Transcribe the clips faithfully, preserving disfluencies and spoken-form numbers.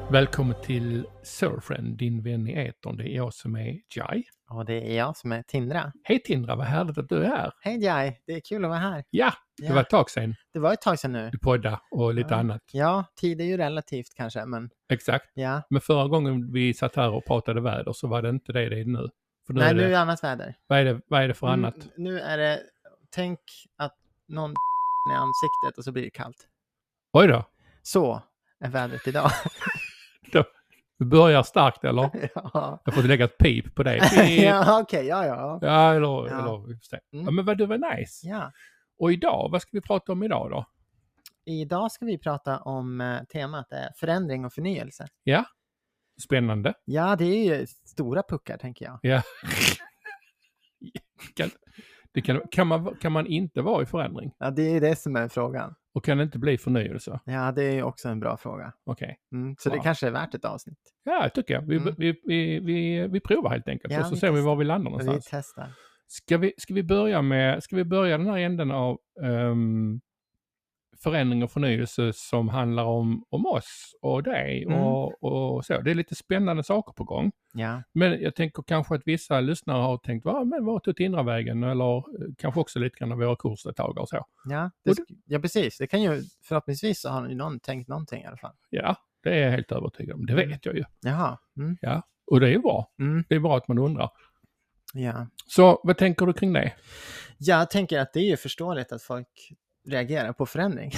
Välkommen till Surfriend, din vän i etern. Det är jag som är Jai. Och det är jag som är Tindra. Hej Tindra, vad härligt att du är här. Hej Jai, det är kul att vara här. Ja, det Ja. var ett tag sedan Det var ett tag sedan nu. du poddade och lite ja. annat. Ja, tid är ju relativt kanske, men... Exakt. Ja. Men förra gången vi satt här och pratade väder så var det inte det det är nu. För nu Nej, är det, nu är det annat väder. vad, är det, vad är det för Mm, annat? Nu är det... Tänk att någon i ansiktet och så blir det kallt. Oj då. Så är vädret idag. då du börjar starkt eller? ja, Jag får lägga ett pip på dig. Pip. ja okej, okay, ja, ja. Ja, eller, Ja. eller vi får se. Mm. Ja, men vad du var nice. Ja. Och idag, vad ska vi prata om idag då? Idag ska vi prata om eh, temat är förändring och förnyelse. Ja, spännande. Ja, det är ju stora puckar, tänker jag. Ja. kan, det kan, kan, man, kan man inte vara i förändring? Ja, det är det som är frågan. Och kan det inte bli förnyelse? Ja, det är ju också en bra fråga. Okej. Okay. Mm, så wow. det kanske är värt ett avsnitt. Ja, jag tycker jag. Vi, Mm. vi, vi, vi, vi provar helt enkelt. Ja, och så vi ser vi testar. var vi landar någonstans. Vi testar. Ska vi, ska vi börja med, ska vi börja den här änden av um, förändring och förnyelse som handlar om, om oss och dig Mm. och, och så. Det är lite spännande saker på gång. Ja. Men jag tänker kanske att vissa lyssnare har tänkt, Va, men vad tog Tindra-vägen? Eller eh, kanske också lite grann av våra kursdeltagare och så. Ja, det, sk- ja, precis. Det kan ju förhoppningsvis så har ju någon tänkt någonting i alla fall. Ja, det är jag helt övertygad om. Det Mm. vet jag ju. Jaha. Mm. Ja, och det är ju bra. Mm. Det är bra att man undrar. Ja. Så vad tänker du kring det? Jag tänker att det är ju förståeligt att folk reagerar på förändring.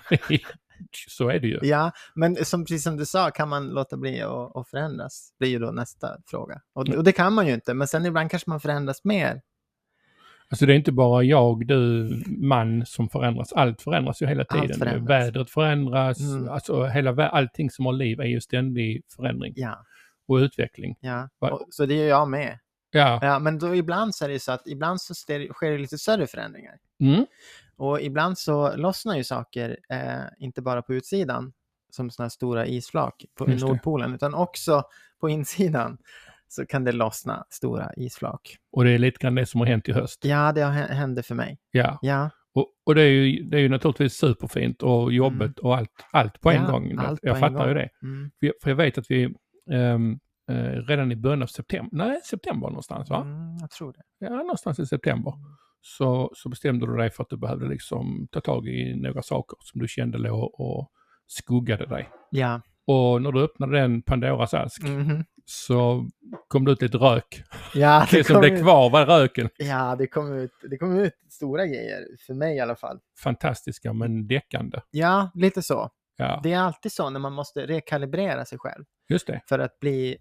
Så är det ju. Ja, men som, precis som du sa, kan man låta bli att, att förändras? Det är ju då nästa fråga. Och, och det kan man ju inte, men sen ibland kanske man förändras mer. Alltså det är inte bara jag, du, man som förändras. Allt förändras ju hela tiden. förändras. Vädret förändras. Mm. Alltså hela, allting som har liv är ju ständig förändring Ja, och utveckling. ja. Va- Och, så det är jag med. Ja. Ja, men då ibland så är det ju så att ibland så sker sker det lite större förändringar. Mm. Och ibland så lossnar ju saker, eh, inte bara på utsidan, som sådana stora isflak på Just det. Nordpolen, utan också på insidan så kan det lossna stora isflak. Och det är lite grann det som har hänt i höst. Ja, det har hä- hände för mig. Ja. Ja, Och, och det, är ju, det är ju naturligtvis superfint och jobbigt Mm. och allt, allt på en Ja, gång. allt på Jag en fattar gång. ju det. mm. För jag, för jag vet att vi ehm, eh, redan i början av september, nej september någonstans va? Mm, jag tror det. Ja, någonstans i september. Så, så bestämde du dig för att du behövde liksom ta tag i några saker som du kände låg och skuggade dig. Ja. Och när du öppnade den Pandoras ask Mhm. så kom det ut lite rök. Ja, Det som kom blev ut, kvar var röken. ja, det kom ut, det kom ut stora grejer, för mig i alla fall. Fantastiska men däckande. Ja, lite så. Ja, Det är alltid så när man måste rekalibrera sig själv just det. för att bli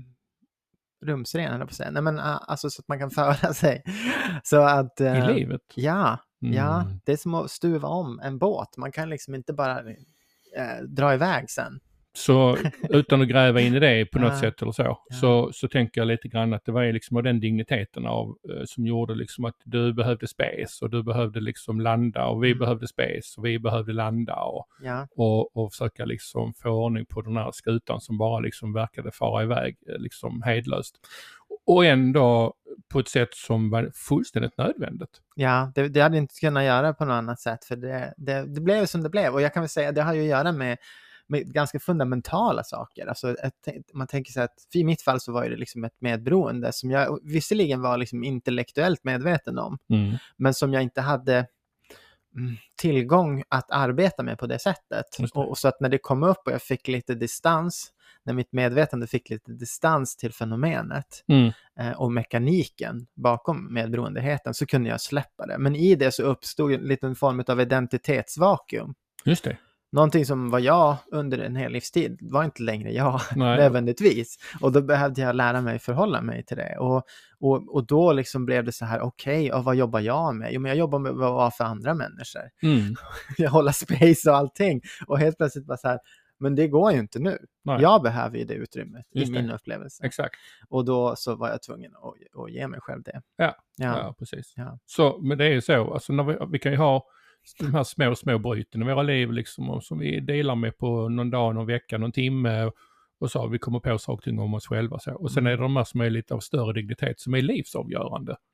rumsren, eller på att säga. Nej, men ah, alltså så att man kan föra sig. Så att... I eh, livet. Ja, Mm. ja, det är som att stuva om en båt. Man kan liksom inte bara eh, dra iväg sen. Så utan att gräva in i det på något Ja. sätt eller så, Ja. så, så tänker jag lite grann att det var ju liksom av den digniteten av, eh, som gjorde liksom att du behövde space och du behövde liksom landa och vi Mm. behövde space och vi behövde landa och, Ja, och, och försöka liksom få ordning på den här skutan som bara liksom verkade fara iväg eh, liksom hejdlöst. Och ändå på ett sätt som var fullständigt nödvändigt. ja det, det hade inte kunnat göra på något annat sätt. För det, det, det blev som det blev. Och jag kan väl säga att det har ju att göra med, med ganska fundamentala saker. Alltså, ett, man tänker sig att i mitt fall så var det liksom ett medberoende som jag visserligen var liksom intellektuellt medveten om. Mm. Men som jag inte hade mm, tillgång att arbeta med på det sättet. Just det. Och, och så att när det kom upp och jag fick lite distans, när mitt medvetande fick lite distans till fenomenet Mm. eh, och mekaniken bakom medberoendeheten, så kunde jag släppa det. Men i det så uppstod en liten form av identitetsvakuum. Just det. Någonting som var jag under en hel livstid var inte längre jag Nej. nödvändigtvis. Och då behövde jag lära mig förhålla mig till det. Och, och, och då liksom blev det så här, okej, okay, och vad jobbar jag med? Jo, men jag jobbar med vad vara för andra människor. Mm. Jag håller space och allting. Och helt plötsligt bara så här, men det går ju inte nu. Nej. Jag behöver ju det utrymmet Just i det. min upplevelse. Exakt. Och då så var jag tvungen att, att ge mig själv det. Ja. Ja. Ja, precis. Ja. Så, men det är ju så, alltså när vi, vi kan ju ha de här små, små bryten i våra liv liksom, och som vi delar med på någon dag, någon vecka, någon timme och, och så vi kommer på saker om oss själva. Så. Och sen är det de här som är lite av större dignitet som är livsavgörande.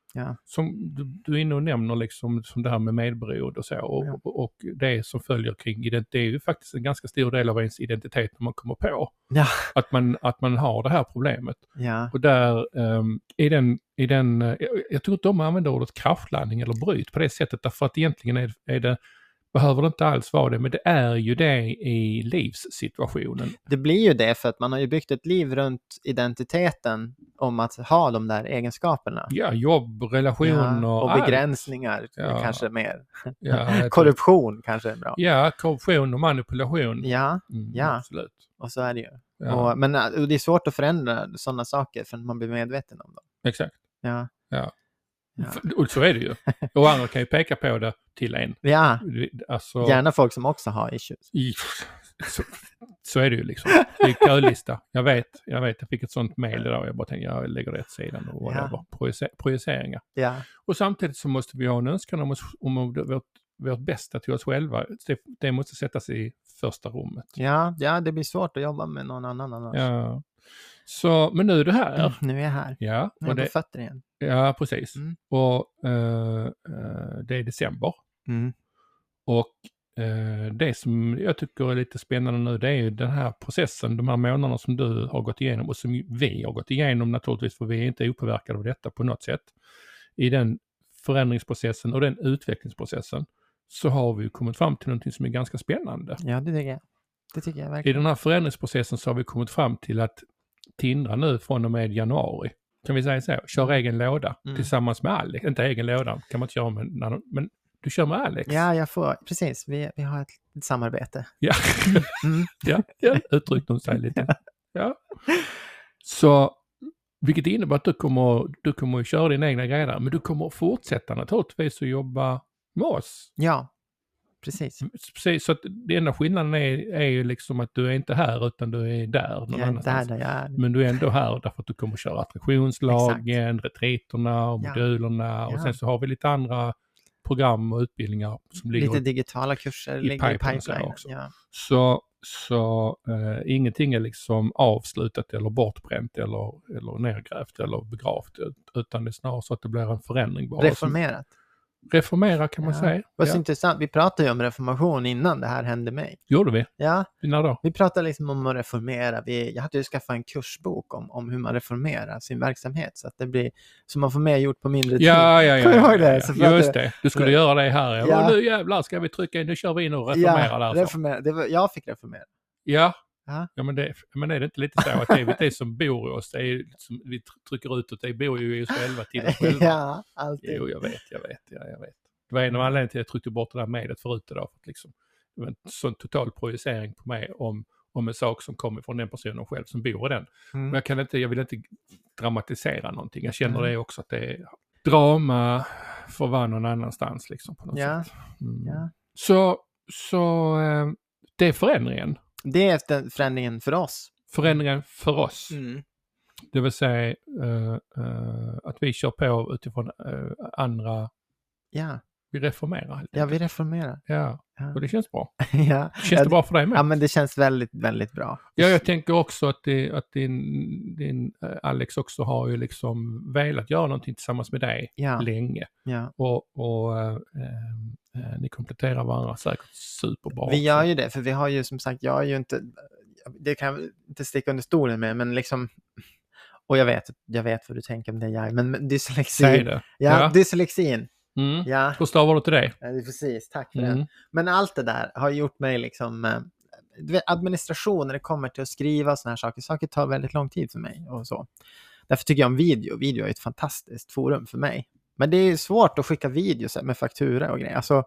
Ja. Som du, du är inne och nämner liksom, som det här med medberoende och så. Och, Ja. och, och det som följer kring identitet, det är ju faktiskt en ganska stor del av ens identitet när man kommer på. Ja. Att man, att man har det här problemet. Ja. Och där um, i den, i den uh, jag, jag tror inte de använder ordet kraftlandning eller bryt på det sättet, därför att egentligen är, är det, behöver det inte alls vara det, men det är ju det i livssituationen. Det blir ju det för att man har ju byggt ett liv runt identiteten om att ha de där egenskaperna. Ja, jobb, relationer. Ja, och allt. begränsningar Ja. kanske mer. Ja, Korruption kanske är bra. Ja, korruption och manipulation. Ja, Mm, ja. Absolut. Och så är det ju. Ja. Och, men och det är svårt att förändra sådana saker för man blir medveten om dem. Exakt. Ja. Ja. Ja. Och så är det ju. Och andra kan ju peka på det till en. Ja, Alltså, gärna folk som också har issues. i, så, så är det ju liksom. Det är kölista. Jag vet, jag vet. Jag fick ett sånt mejl idag. Jag bara tänkte, jag lägger det åt sidan och whatever. Ja. Projicer- projiceringar. Ja, Och samtidigt så måste vi ha en önskan om, oss, om vårt, vårt bästa till oss själva. Det, det måste sättas i första rummet. ja, ja, det blir svårt att jobba med någon annan annars. Ja. Så, men nu är det här. Mm, nu är jag här. Ja, Nu är och jag det, på fötter igen. ja, precis. Mm. Och eh, eh, det är december. Mm. Och eh, det som jag tycker är lite spännande nu, det är ju den här processen, de här månaderna som du har gått igenom och som vi har gått igenom naturligtvis, för vi är inte opåverkade av detta på något sätt. I den förändringsprocessen och den utvecklingsprocessen så har vi kommit fram till någonting som är ganska spännande. Ja, det tycker jag. Det tycker jag I verkligen. den här förändringsprocessen så har vi kommit fram till att Tindra nu från och med januari, kan vi säga så, kör egen låda Mm. tillsammans med Alex. Inte egen låda kan man inte köra med, när- men du kör med Alex. Ja, jag får, precis. Vi, vi har ett, ett samarbete. Ja. Mm. ja, ja. Uttryckte hon sig lite. Ja. Så, vilket innebär att du kommer, du kommer att köra dina egna grejer där, men du kommer att fortsätta naturligtvis att jobba med oss. Ja, precis. Precis, så att det enda skillnaden är, är ju liksom att du är inte här utan du är där någon Jag är där, annanstans. där jag är. Men du är ändå här därför att du kommer att köra attraktionslagen, retriterna och Ja. modulerna och Ja. sen så har vi lite andra program och utbildningar som ligger Lite digitala kurser i ligger i pipeline så pipeline. också. Ja. så, så eh, ingenting är liksom avslutat eller bortbränt eller, eller nergrävt eller begravt, utan det är snarare så att det blir en förändring bara. Reformerat. Reformera kan man Ja. säga. Vad så Ja. intressant. Vi pratade ju om reformation innan det här hände mig. Gjorde vi? Ja, När då? vi pratade liksom om att reformera. Vi, jag hade ju skaffat en kursbok om, om hur man reformerar sin verksamhet så att det blir så man får mer gjort på mindre tid. Ja, ja, ja. Kommer du ihåg ja, det? ja. Så pratade- Just det. Du skulle Ja. göra det här. Ja. Ja. Och nu jävlar ska vi trycka in. Nu kör vi in och reformerar där. Så. reformera. Det var, jag fick reformera. Ja. Ja. Ja, men, det, men är det inte lite så att det är det som bor i oss, det är liksom, vi trycker ut att det bor ju i oss själva till oss själva. Ja, alltid. Jo, jag vet, jag vet, ja, jag vet. Det var en av anledningarna till att jag tryckte bort det där medlet förut idag. För att liksom, det var en sån total projicering på mig om, om en sak som kommer från den personen själv som bor i den. Mm. Men jag, kan inte, jag vill inte dramatisera någonting. Jag känner Mm. det också att det är drama för vara någon annanstans liksom på något Ja. sätt. Mm. Ja. Så, så eh, det är förändringen. Det är den förändringen för oss. Förändringen för oss. Mm. Det vill säga uh, uh, att vi kör på utifrån uh, andra, Ja. vi reformerar. helt ja, vi enkelt. reformerar. Ja, Ja. och det känns bra. ja. Känns ja, det bra för dig med? Ja, men det känns väldigt, väldigt bra. Ja, jag tänker också att, det, att din, din uh, Alex också har ju liksom velat göra någonting tillsammans med dig Ja. länge. Ja. Och, och uh, uh, ni kompletterar varandra säkert superbra. Vi gör också. ju det, för vi har ju som sagt, jag är ju inte, det kan jag inte sticka under stolen med, men liksom, och jag vet, jag vet vad du tänker om det, jag, men, men dyslexi. Säg det. Ja, Ja. dyslexin. Mm. Ja, Hur stavar du till det? ja, det är precis, tack för Mm. det. Men allt det där har gjort mig liksom, eh, du vet, administration när det kommer till att skriva såna här saker, saker tar väldigt lång tid för mig och så. Därför tycker jag om video, video är ett fantastiskt forum för mig. Men det är svårt att skicka videos med faktura och grejer, alltså.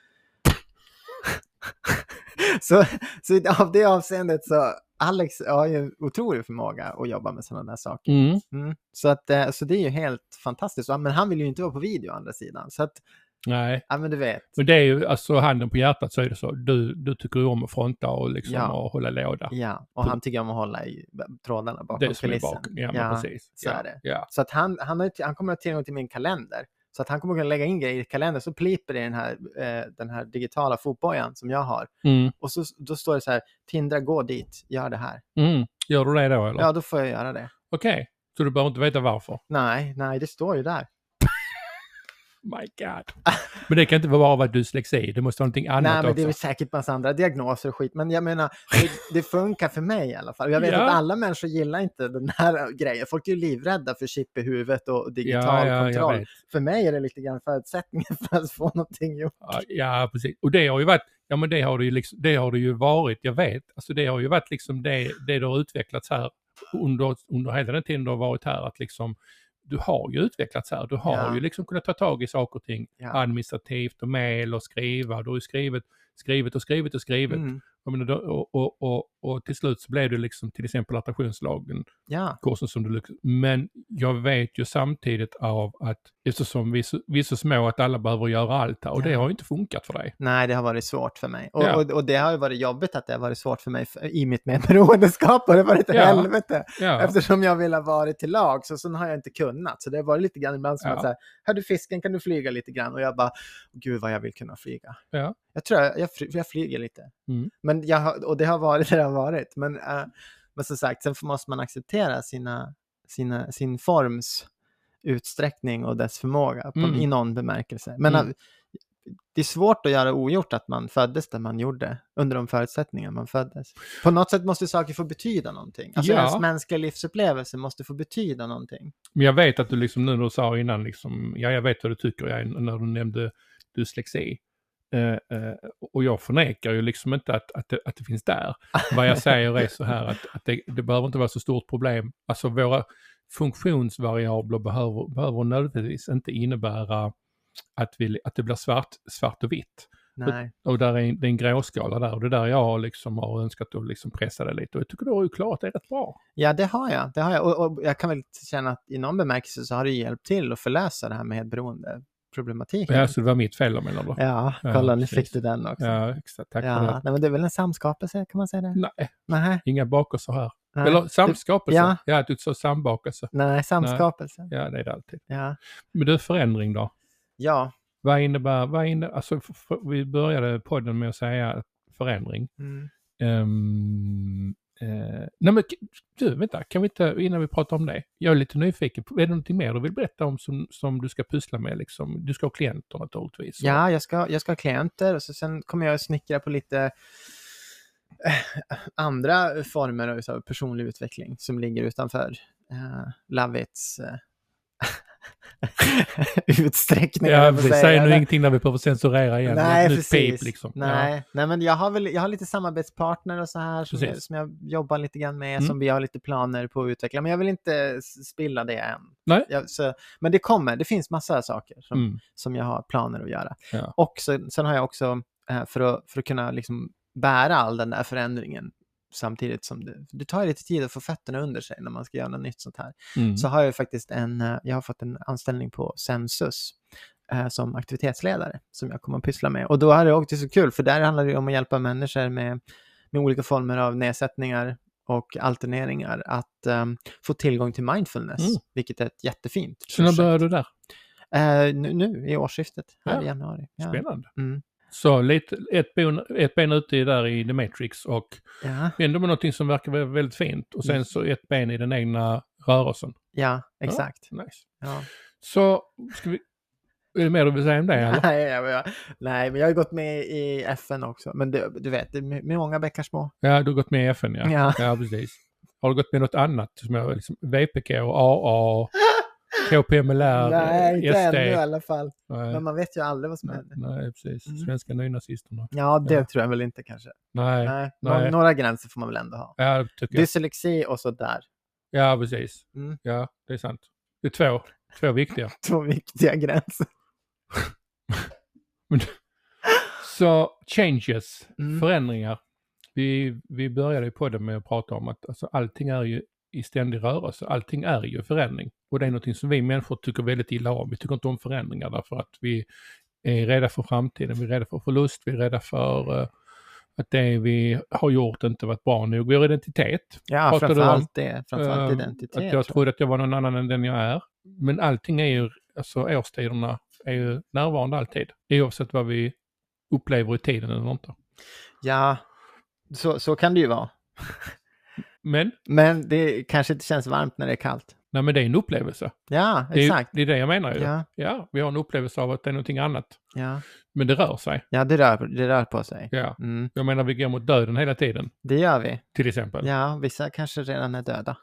så, så av det avseendet så Alex har ju otrolig förmåga att jobba med sådana där saker. Mm. Mm. Så, att, eh, så det är ju helt fantastiskt. Men han vill ju inte vara på video å andra sidan. Så att, Nej. ja men du vet. Men det är ju, alltså handen på hjärtat så är det så. Du, du tycker ju om att fronta och liksom Ja. och hålla låda. Ja, och han tycker om att hålla i trådarna bakom Det som är kulissen. bakom. Ja, men precis. så ja. är det. Ja. Så att han, han, har, han kommer att ha tillgång till min kalender. Så att han kommer att kunna lägga in grejer i kalendern. Så pliper det i den här, eh, den här digitala fotbojan som jag har. Mm. Och så, då står det så här, Tindra, gå dit, gör det här. Mm. Gör du det då eller? Ja, då får jag göra det. Okej, så du behöver inte veta varför? Nej, nej, det står ju där. My God. Men det kan inte vara bara dyslexi. Det måste vara någonting annat Nej, men också. det är säkert massa andra diagnoser och skit. Men jag menar, det, det funkar för mig i alla fall. Jag vet Ja. att alla människor gillar inte den här grejen. Folk är ju livrädda för chip i huvudet och digital Ja, ja, jag kontroll. vet. För mig är det lite grann förutsättningen för att få någonting gjort. Ja, ja, precis. Och det har ju varit, ja men det har det ju liksom, det har det ju varit, jag vet. Alltså det har ju varit liksom det, det du har utvecklats här under, under hela den tiden du har varit här, att liksom du har ju utvecklats här. Du har Ja. ju liksom kunnat ta tag i saker och ting Ja. administrativt och mejl och skriva. Du har ju skrivit, skrivit och skrivit och skrivit. Mm. Jag menar, då- och, och, och, och till slut så blev det liksom till exempel attraktionslagen, Ja. kursen som du lyckas. Men jag vet ju samtidigt av att eftersom vi är så, vi är så små att alla behöver göra allt här. Och Ja. det har ju inte funkat för dig. Nej, det har varit svårt för mig. Och, Ja. och, och det har ju varit jobbigt att det har varit svårt för mig för, i mitt medberoendeskap. Och det har varit ett Ja. helvete. Ja, Eftersom jag vill ha varit till lag, så sen har jag inte kunnat. Så det har varit lite grann ibland som Ja. att säga, hör du fisken, kan du flyga lite grann? Och jag bara, gud vad jag vill kunna flyga. ja. Jag tror jag, jag, fly, jag flyger lite. Mm. Men jag har, och det har varit det det har varit. Men, äh, men som sagt, sen måste man acceptera sina, sina, sin forms utsträckning och dess förmåga på, Mm. i någon bemärkelse. Men Mm. äh, det är svårt att göra ogjort att man föddes där man gjorde, under de förutsättningar man föddes. På något sätt måste saker få betyda någonting. Alltså Ja. ens mänskliga livsupplevelse måste få betyda någonting. Men jag vet att du liksom, nu när du sa innan liksom, ja jag vet vad du tycker, jag, när du nämnde dyslexi. Eh, eh, och jag förnekar ju liksom inte att, att, det, att det finns där. Vad jag säger är så här att, att det, det behöver inte vara så stort problem. Alltså våra funktionsvariabler behöver, behöver nödvändigtvis inte innebära att, vi, att det blir svart, svart och vitt. Nej. Och där är en, det är en gråskala där, och det där jag liksom har önskat att liksom pressa det lite. Och jag tycker du har ju klarat det rätt bra. Ja, det har jag. Det har jag. Och, och jag kan väl känna att i någon bemärkelse så har det hjälpt till att förlösa det här med beroende problematiken. Ja, så det var mitt fel menar du? Ja, Ja, kolla, nu precis. fick du den också. Ja, exakt. Tack för Ja, det. nej, men det är väl en samskapelse, kan man säga det? Nej, Nej, inga bakelser här. nej. Eller samskapelse. Ja. Ja, att du sa sambakelse. Nej, samskapelse. Ja, det är det alltid. Ja. Men du, förändring då? Ja. Vad innebär, vad innebär alltså f- f- vi började podden med att säga förändring. Mm. Um, eh, nej men du, vänta, kan vi inte, innan vi pratar om det, jag är lite nyfiken, är det någonting mer du vill berätta om som, som du ska pussla med liksom? Du ska ha klienter naturligtvis. så. Ja, jag ska, jag ska ha klienter och så sen kommer jag att snickra på lite eh, andra former av så här personlig utveckling som ligger utanför eh, Lovits eh, utsträckning. Ja, jag får vi säga. säger nu Eller- ingenting när vi behöver censurera igen. Nej, Nu precis. pip, liksom. Nej, nej, men jag har väl jag har lite samarbetspartner och så här som, jag, Precis. som jag jobbar lite grann med, Mm. som vi har lite planer på att utveckla. Men jag vill inte s- spilla det än. Nej. Jag, så, men det kommer, det finns massa saker som, Mm. som jag har planer att göra. Ja. Och så, sen har jag också, eh, för, att, för att kunna liksom bära all den där förändringen samtidigt som det, det tar ju lite tid att få fötterna under sig när man ska göra något nytt sånt här. Mm. Så har jag faktiskt en, eh, jag har fått en anställning på Sensus eh, som aktivitetsledare som jag kommer att pyssla med. Och då är det också så kul, för där handlar det om att hjälpa människor med, med olika former av nedsättningar och alterneringar att eh, få tillgång till mindfulness, Mm. vilket är ett jättefint Så när projekt. börjar du där? Eh, nu, nu i årsskiftet, här Ja. i januari. Ja. Spännande. Mm. Så lite, ett, ben, ett ben ute där i The Matrix och Ja. ändå med någonting som verkar vara väldigt fint. Och sen Mm. så ett ben i den egna rörelsen. ja, exakt. Nice. Ja. Så, ska vi... Är det mer du vill säga om det eller? Nej, jag, jag, nej, men jag har gått med i F N också. Men det, du vet, det är med med många bäckar små. Ja, du har gått med i F N, ja. Ja. Ja, precis. Har du gått med något annat? Som är liksom V P K och A A, K P M L R, Nej, inte S D? ännu i alla fall. Nej, Men man vet ju aldrig vad som nej, händer. nej, precis. Mm. Svenska nynazisterna. Ja, det Ja. tror jag väl inte kanske. Nej, Nej, nej. nå- några gränser får man väl ändå ha. ja, det tycker jag. Dyslexi och så där. Ja, precis. Mm. Ja, det är sant. Det är två, två viktiga. Två viktiga gränser. Så, changes, Mm. förändringar. Vi, vi började ju på det med att prata om att alltså, allting är ju i ständig rörelse. Allting är ju förändring. Och det är något som vi människor tycker väldigt illa om. Vi tycker inte om förändringar därför att vi är rädda för framtiden. Vi är rädda för förlust. Vi är rädda för uh, att det vi har gjort inte varit bra nog. Vår identitet. Ja, Pratar du om, framförallt det. Framförallt eh, identitet. Att jag tror trodde att jag var någon annan än den jag är. Men allting är ju, alltså årstiderna är ju närvarande alltid. Oavsett vad vi upplever i tiden eller inte. Ja, så, så kan det ju vara. Men, Men det kanske inte känns varmt när det är kallt. Nej, men det är en upplevelse. Ja, Det är, exakt. det är det jag menar ju. Ja. Ja, vi har en upplevelse av att det är någonting annat. Ja, Men det rör sig. ja det, rör, det rör på sig. Ja. Mm. Jag menar, vi går mot döden hela tiden. Det gör vi. Till exempel. Ja, vissa kanske redan är döda.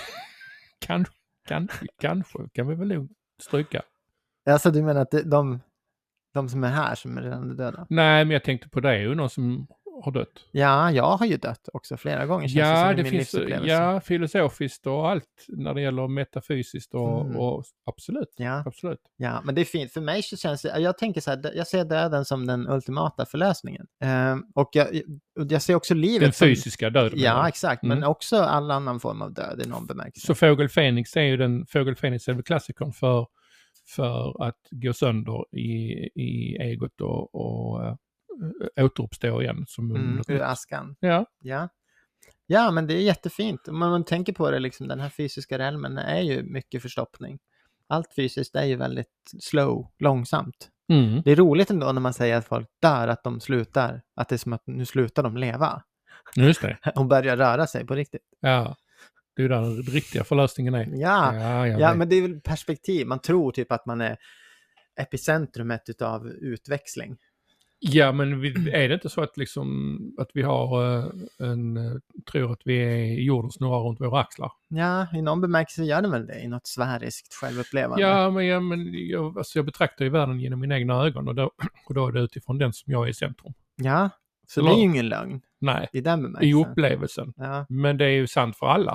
Kanske, kanske, kanske kan vi väl nog stryka. Alltså du menar att det, de, de som är här som är redan är döda? Nej, men jag tänkte på det är ju någon som har dött. Ja, jag har ju dött också flera gånger. Känns det, Ja, som det min finns livsupplevelse. ja, filosofiskt och allt när det gäller metafysiskt och, Mm. och absolut. Ja. absolut. Ja, men det är fint. För mig så känns det, jag tänker så här, jag ser döden som den ultimata förlösningen. Ehm, och jag, jag ser också livet Den som... fysiska döden. Ja, exakt. Mm. Men också all annan form av död i någon bemärkelse. Så Fågel Fenix är ju den, Fågel Fenix är väl klassikern för, för att gå sönder i, i egot och, och äh, återuppstå igen. Som Mm, något ur nytt. askan. Ja. Ja. Ja, men det är jättefint. Om man tänker på det, liksom, den här fysiska realmen är ju mycket förstoppning. Allt fysiskt är ju väldigt slow, långsamt. Mm. Det är roligt ändå när man säger att folk dör, att de slutar, att det är som att nu slutar de leva Just det. och börjar röra sig på riktigt. Ja. Det är ju där den riktiga förlösningen är. Ja, ja, jag ja vet. men det är väl perspektiv. Man tror typ att man är epicentrumet utav utväxling. Ja, men vi, är det inte så att, liksom, att vi har uh, en, uh, tror att vi är jorden snurrar runt våra axlar? Ja, i någon bemärkelse gör det väl det, i något sfäriskt självupplevande. Ja, men, ja, men jag, alltså jag betraktar ju världen genom mina egna ögon och då, och då är det utifrån den som jag är i centrum. Ja, så Eller- det är ju ingen lögn Nej, i den i bemärkelsen. upplevelsen. Ja, Men det är ju sant för alla.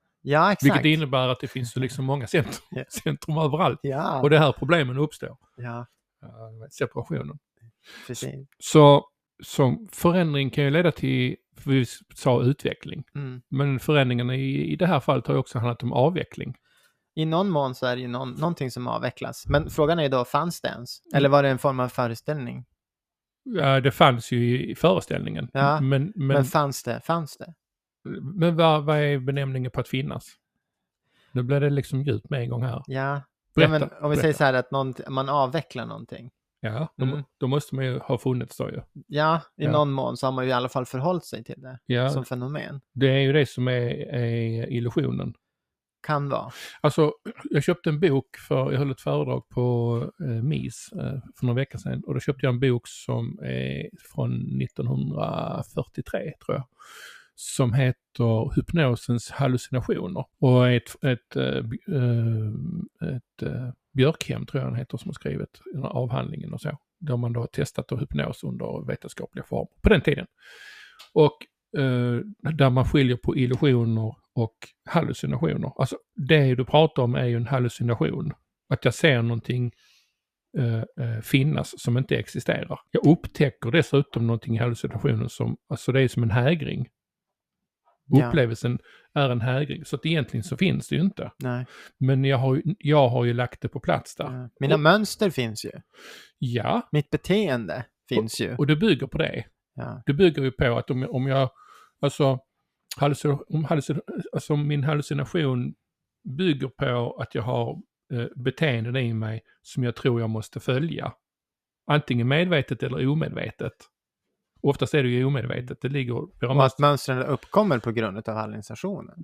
ja exakt. Vilket innebär att det finns ju liksom många centrum, Ja. centrum överallt. Ja, Och det här problemen uppstår. ja, Uh, separationen. precis. Så, så förändring kan ju leda till, för vi sa utveckling. Mm. Men förändringen i, i det här fallet har ju också handlat om avveckling. I någon mån så är det ju någon, någonting som avvecklas. Men frågan är ju då, fanns det ens? Eller var det en form av föreställning? Ja, det fanns ju i, i föreställningen. Ja, men, men, Men, men, fanns det? Fanns det? vad, vad är benämningen på att finnas? Nu blir det liksom djupt med en gång här. Ja, Berätta, ja men om vi berätta. säger så här att någon, man avvecklar någonting. Ja, då, Mm. då måste man ju ha funnits då ju. Ja, i Ja. någon mån så har man ju i alla fall förhållit sig till det Ja, som fenomen. det är ju det som är, är illusionen. Kan vara. Alltså, jag köpte en bok för, jag höll ett föredrag på eh, M I S eh, för några veckor sedan. Och då köpte jag en bok som är från nittonhundrafyrtiotre, tror jag. Som heter Hypnosens hallucinationer. Och är ett, ett, ett, ett, ett Björkhem, tror jag han heter, som har skrivit den här avhandlingen och så. Där man då har testat hypnos under vetenskapliga former på den tiden. Och eh, där man skiljer på illusioner och hallucinationer. Alltså det du pratar om är ju en hallucination. Att jag ser någonting eh, eh, finnas som inte existerar. Jag upptäcker dessutom någonting i hallucinationen som, alltså det är som en hägring. Ja. Upplevelsen är en hägring. Så att egentligen så finns det ju inte. Nej. Men jag har, ju- jag har ju lagt det på plats där. Ja. Mina Och- mönster finns ju. Ja, Mitt beteende finns ju. och det bygger på det. Ja. Det bygger ju på att om, om jag, alltså, hallucin, om hallucin, alltså min hallucination bygger på att jag har eh, beteenden i mig som jag tror jag måste följa. Antingen medvetet eller omedvetet. Oftast är det ju omedvetet. Det ligger... Och att mönstren uppkommer på grund av hallucinationen.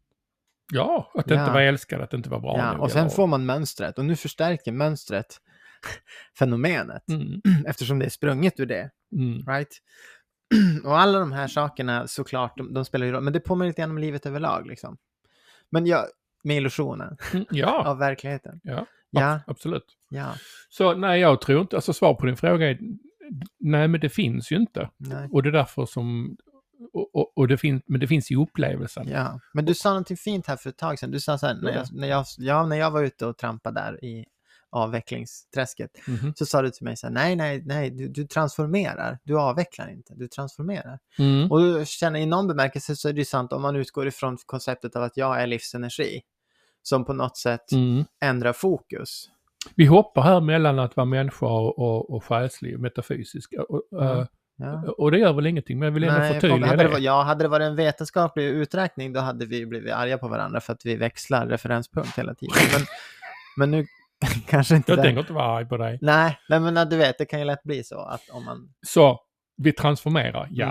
Ja, att det Ja. inte var älskad, att det inte var bra. Ja, nog, och sen eller- får man mönstret. Och nu förstärker mönstret fenomenet. Mm, Eftersom det är sprunget ur det. mm. Right? Och alla de här sakerna såklart, de, de spelar ju roll. Men det påminner lite grann om livet överlag liksom. Men ja, med illusionen Mm, ja, av verkligheten. ja, Ja, ab- absolut. ja, Så nej, jag tror inte, alltså svar på din fråga är nej, men det finns ju inte. nej. Och det är därför som, och, och, och det finns, men det finns i upplevelsen. Ja, men du sa någonting fint här för ett tag sedan. Du sa så här, när jag, när jag, ja, när jag var ute och trampade där i avvecklingsträsket, Mhm. så sa du till mig så här, nej, nej, nej, du, du transformerar, du avvecklar inte, du transformerar. Mm. Och du känner i någon bemärkelse så är det ju sant om man utgår ifrån konceptet av att jag är livsenergi som på något sätt Mm. ändrar fokus. Vi hoppar här mellan att vara människa och, och, och själslig, metafysisk. Och, Ja. eh, Ja. och det gör väl ingenting, men jag vill ändå Nej, om- förtydliga hade det. det. Var, ja, hade det varit en vetenskaplig uträkning då hade vi blivit arga på varandra för att vi växlar referenspunkt hela tiden. Men, men nu kanske inte Jag det. tänker inte vara arg på dig. Nej, nej, men du vet, det kan ju lätt bli så att om man... Så, vi transformerar, ja. Mm,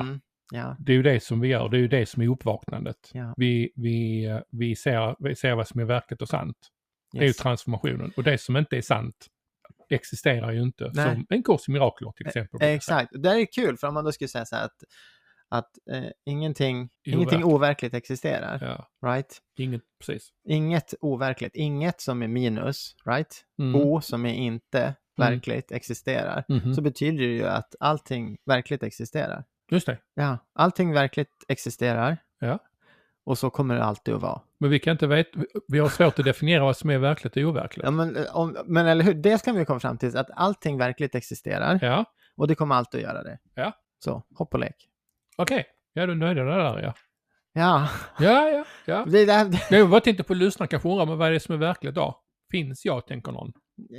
Ja. Det är ju det som vi gör, det är ju det som är uppvaknandet. Ja. Vi, vi, vi, ser, vi ser vad som är verkligt och sant. Yes. Det är ju transformationen. Och det som inte är sant existerar ju inte. Nej. Som en kurs i mirakler till exempel. Eh, exakt. Det är kul, för om man då skulle säga så här att, att eh, ingenting, Overkligt. ingenting overkligt existerar. Ja. Right? Inget, precis. Inget overkligt. Inget som är minus, right? Mm. O som är inte verkligt existerar. Mhm. Så betyder det ju att allting verkligt existerar. Just det. Ja, allting verkligt existerar. Ja. Och så kommer det alltid att vara. Men vi kan inte veta, vi har svårt att definiera vad som är verkligt och overkligt. Ja, men, om, men eller hur, det ska vi komma fram till, att allting verkligt existerar. Ja. Och det kommer alltid att göra det. Ja. Så, hopp och lek. Okej, ja då är det där ja. Ja. Ja, ja, ja. Det där, Jag bara tänkte på att lyssna kanske undrar, men vad är det som är verkligt då? Finns jag, tänker någon.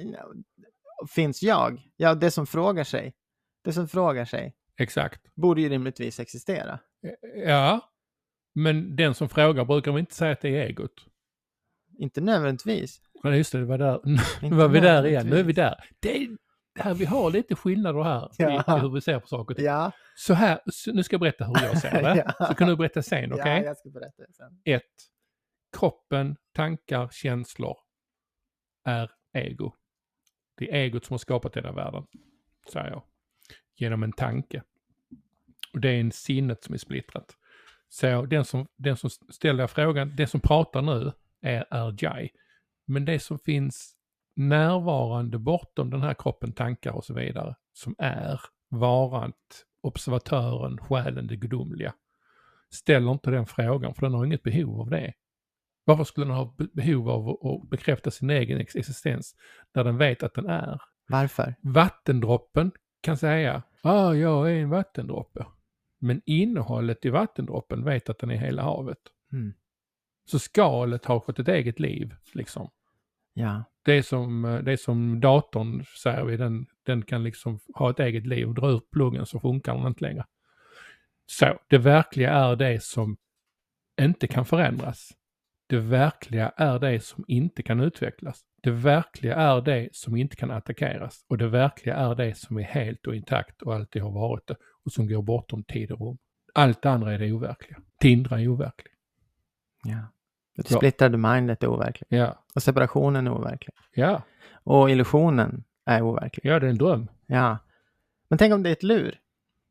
finns jag? Ja, det som frågar sig. Det som frågar sig. Exakt. Borde ju rimligtvis existera. Ja, men den som frågar brukar vi inte säga att det är egot. Inte nödvändigtvis. Ja, just det, det var där. Inte Nu var vi där igen, nödvändigtvis. nu är vi där. Det är här vi har lite skillnader här Ja. i, i hur vi ser på saker och ting. Ja. Så här, så, nu ska jag berätta hur jag ser det. Ja. Så kan du berätta sen, okej? Ja, jag ska berätta det sen. Ett. Kroppen, tankar, känslor är ego. Det är egot som har skapat den här världen, säger jag. Genom en tanke. Och det är en sinnet som är splittrat. Så den som, den som ställer frågan, det som pratar nu är, är Jai. Men det som finns närvarande bortom den här kroppen, tankar och så vidare, som är varant, observatören, själen, det gudomliga, ställer inte den frågan, för den har inget behov av det. Varför skulle den ha behov av att bekräfta sin egen existens när den vet att den är? Varför? Vattendroppen kan säga, ah, jag är en vattendroppe. Men innehållet i vattendroppen vet att den är hela havet. Mm. Så skalet har fått ett eget liv, liksom. Ja. Det är som, det är som datorn, säger vi, den, den kan liksom ha ett eget liv och dra ur pluggen så funkar den inte längre. Så, det verkliga är det som inte kan förändras. Det verkliga är det som inte kan utvecklas. Det verkliga är det som inte kan attackeras. Och det verkliga är det som är helt och intakt och alltid har varit det. Och som går bortom tid och rum. Allt andra är det overkliga. Tindra är overklig. Ja. Det Ja. splittrade mindet är overkligt. Ja. Och separationen är overklig. Ja. Och illusionen är overklig. Ja, det är en dröm. Ja. Men tänk om det är ett lur.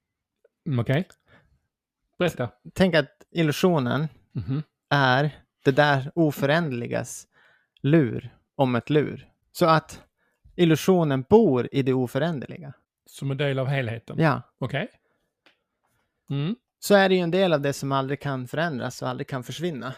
Mm, okej. Okay. Berätta. Tänk att illusionen Mhm. är det där oföränderligas lur om ett lur. Så att illusionen bor i det oföränderliga. Som en del av helheten. Ja. Okej. Okay. Mm. Så är det ju en del av det som aldrig kan förändras och aldrig kan försvinna.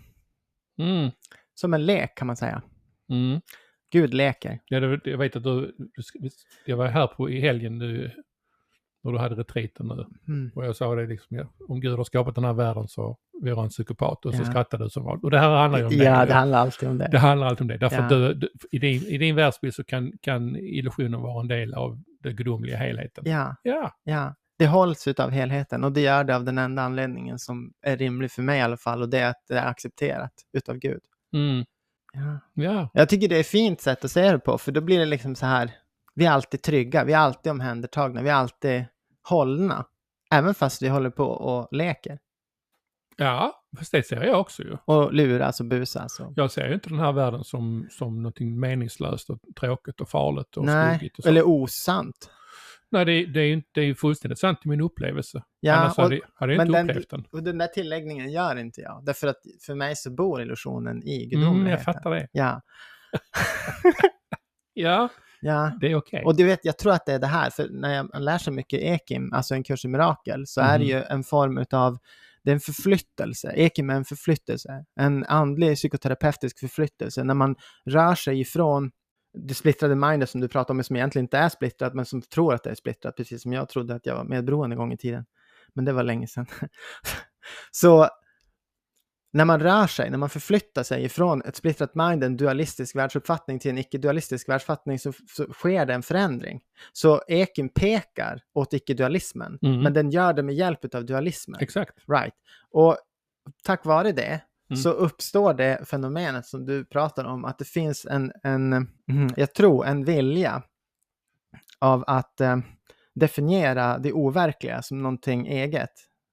Mm. Som en lek kan man säga. Mm. Gud leker. Ja, det, jag vet att du, du, jag var här på i helgen nu, när du hade retreaten nu. Mm. Och jag sa det liksom, ja, om Gud har skapat den här världen så vi har en psykopat. Och så Ja. skrattade du som vanligt. Och det här handlar ju om det. Ja, det handlar alltid om det. Det handlar alltid om det. Därför Ja. att du, du, i, din, i din världsbild så kan, kan illusionen vara en del av den gudomliga helheten. Ja, Ja. ja. Det hålls utav helheten och det gör det av den enda anledningen som är rimlig för mig i alla fall, och det är att det är accepterat utav Gud. Mm. Ja. Ja. Jag tycker det är ett fint sätt att se det på, för då blir det liksom så här, vi är alltid trygga, vi är alltid omhändertagna, vi är alltid hållna, även fast vi håller på och leker. Ja, fast det ser jag också ju. Och luras och busas. Och... Jag ser ju inte den här världen som, som någonting meningslöst och tråkigt och farligt och Nej, skuggigt. Och så. eller osant. Nej, det, det är ju det är ju fullständigt sant i min upplevelse. Ja, Annars och, hade, hade jag men inte den, upplevt den. och den där tilläggningen gör inte jag. Därför att för mig så bor illusionen i Mm, gudomligheten. jag fattar det. Ja, Ja, ja. det är okej. Och du vet, jag tror att det är det här, för när jag lär sig mycket Ekim, alltså en kurs i mirakel, så är det ju en form utav, det är en förflyttelse. Ekim är en förflyttelse, en andlig psykoterapeutisk förflyttelse, när man rör sig ifrån det splittrade mindet som du pratar om, som egentligen inte är splittrat, men som tror att det är splittrat, precis som jag trodde att jag var medberoende en gång i tiden. Men det var länge sedan. Så när man rör sig, när man förflyttar sig ifrån ett splittrat mind, en dualistisk världsuppfattning till en icke-dualistisk världsuppfattning, så, så sker det en förändring. Så Ekim pekar åt icke-dualismen, Mm. men den gör det med hjälp av dualismen. Exakt. Right. Och tack vare det Mm. så uppstår det fenomenet som du pratar om, att det finns en, en mm, jag tror, en vilja av att eh, definiera det overkliga som någonting eget.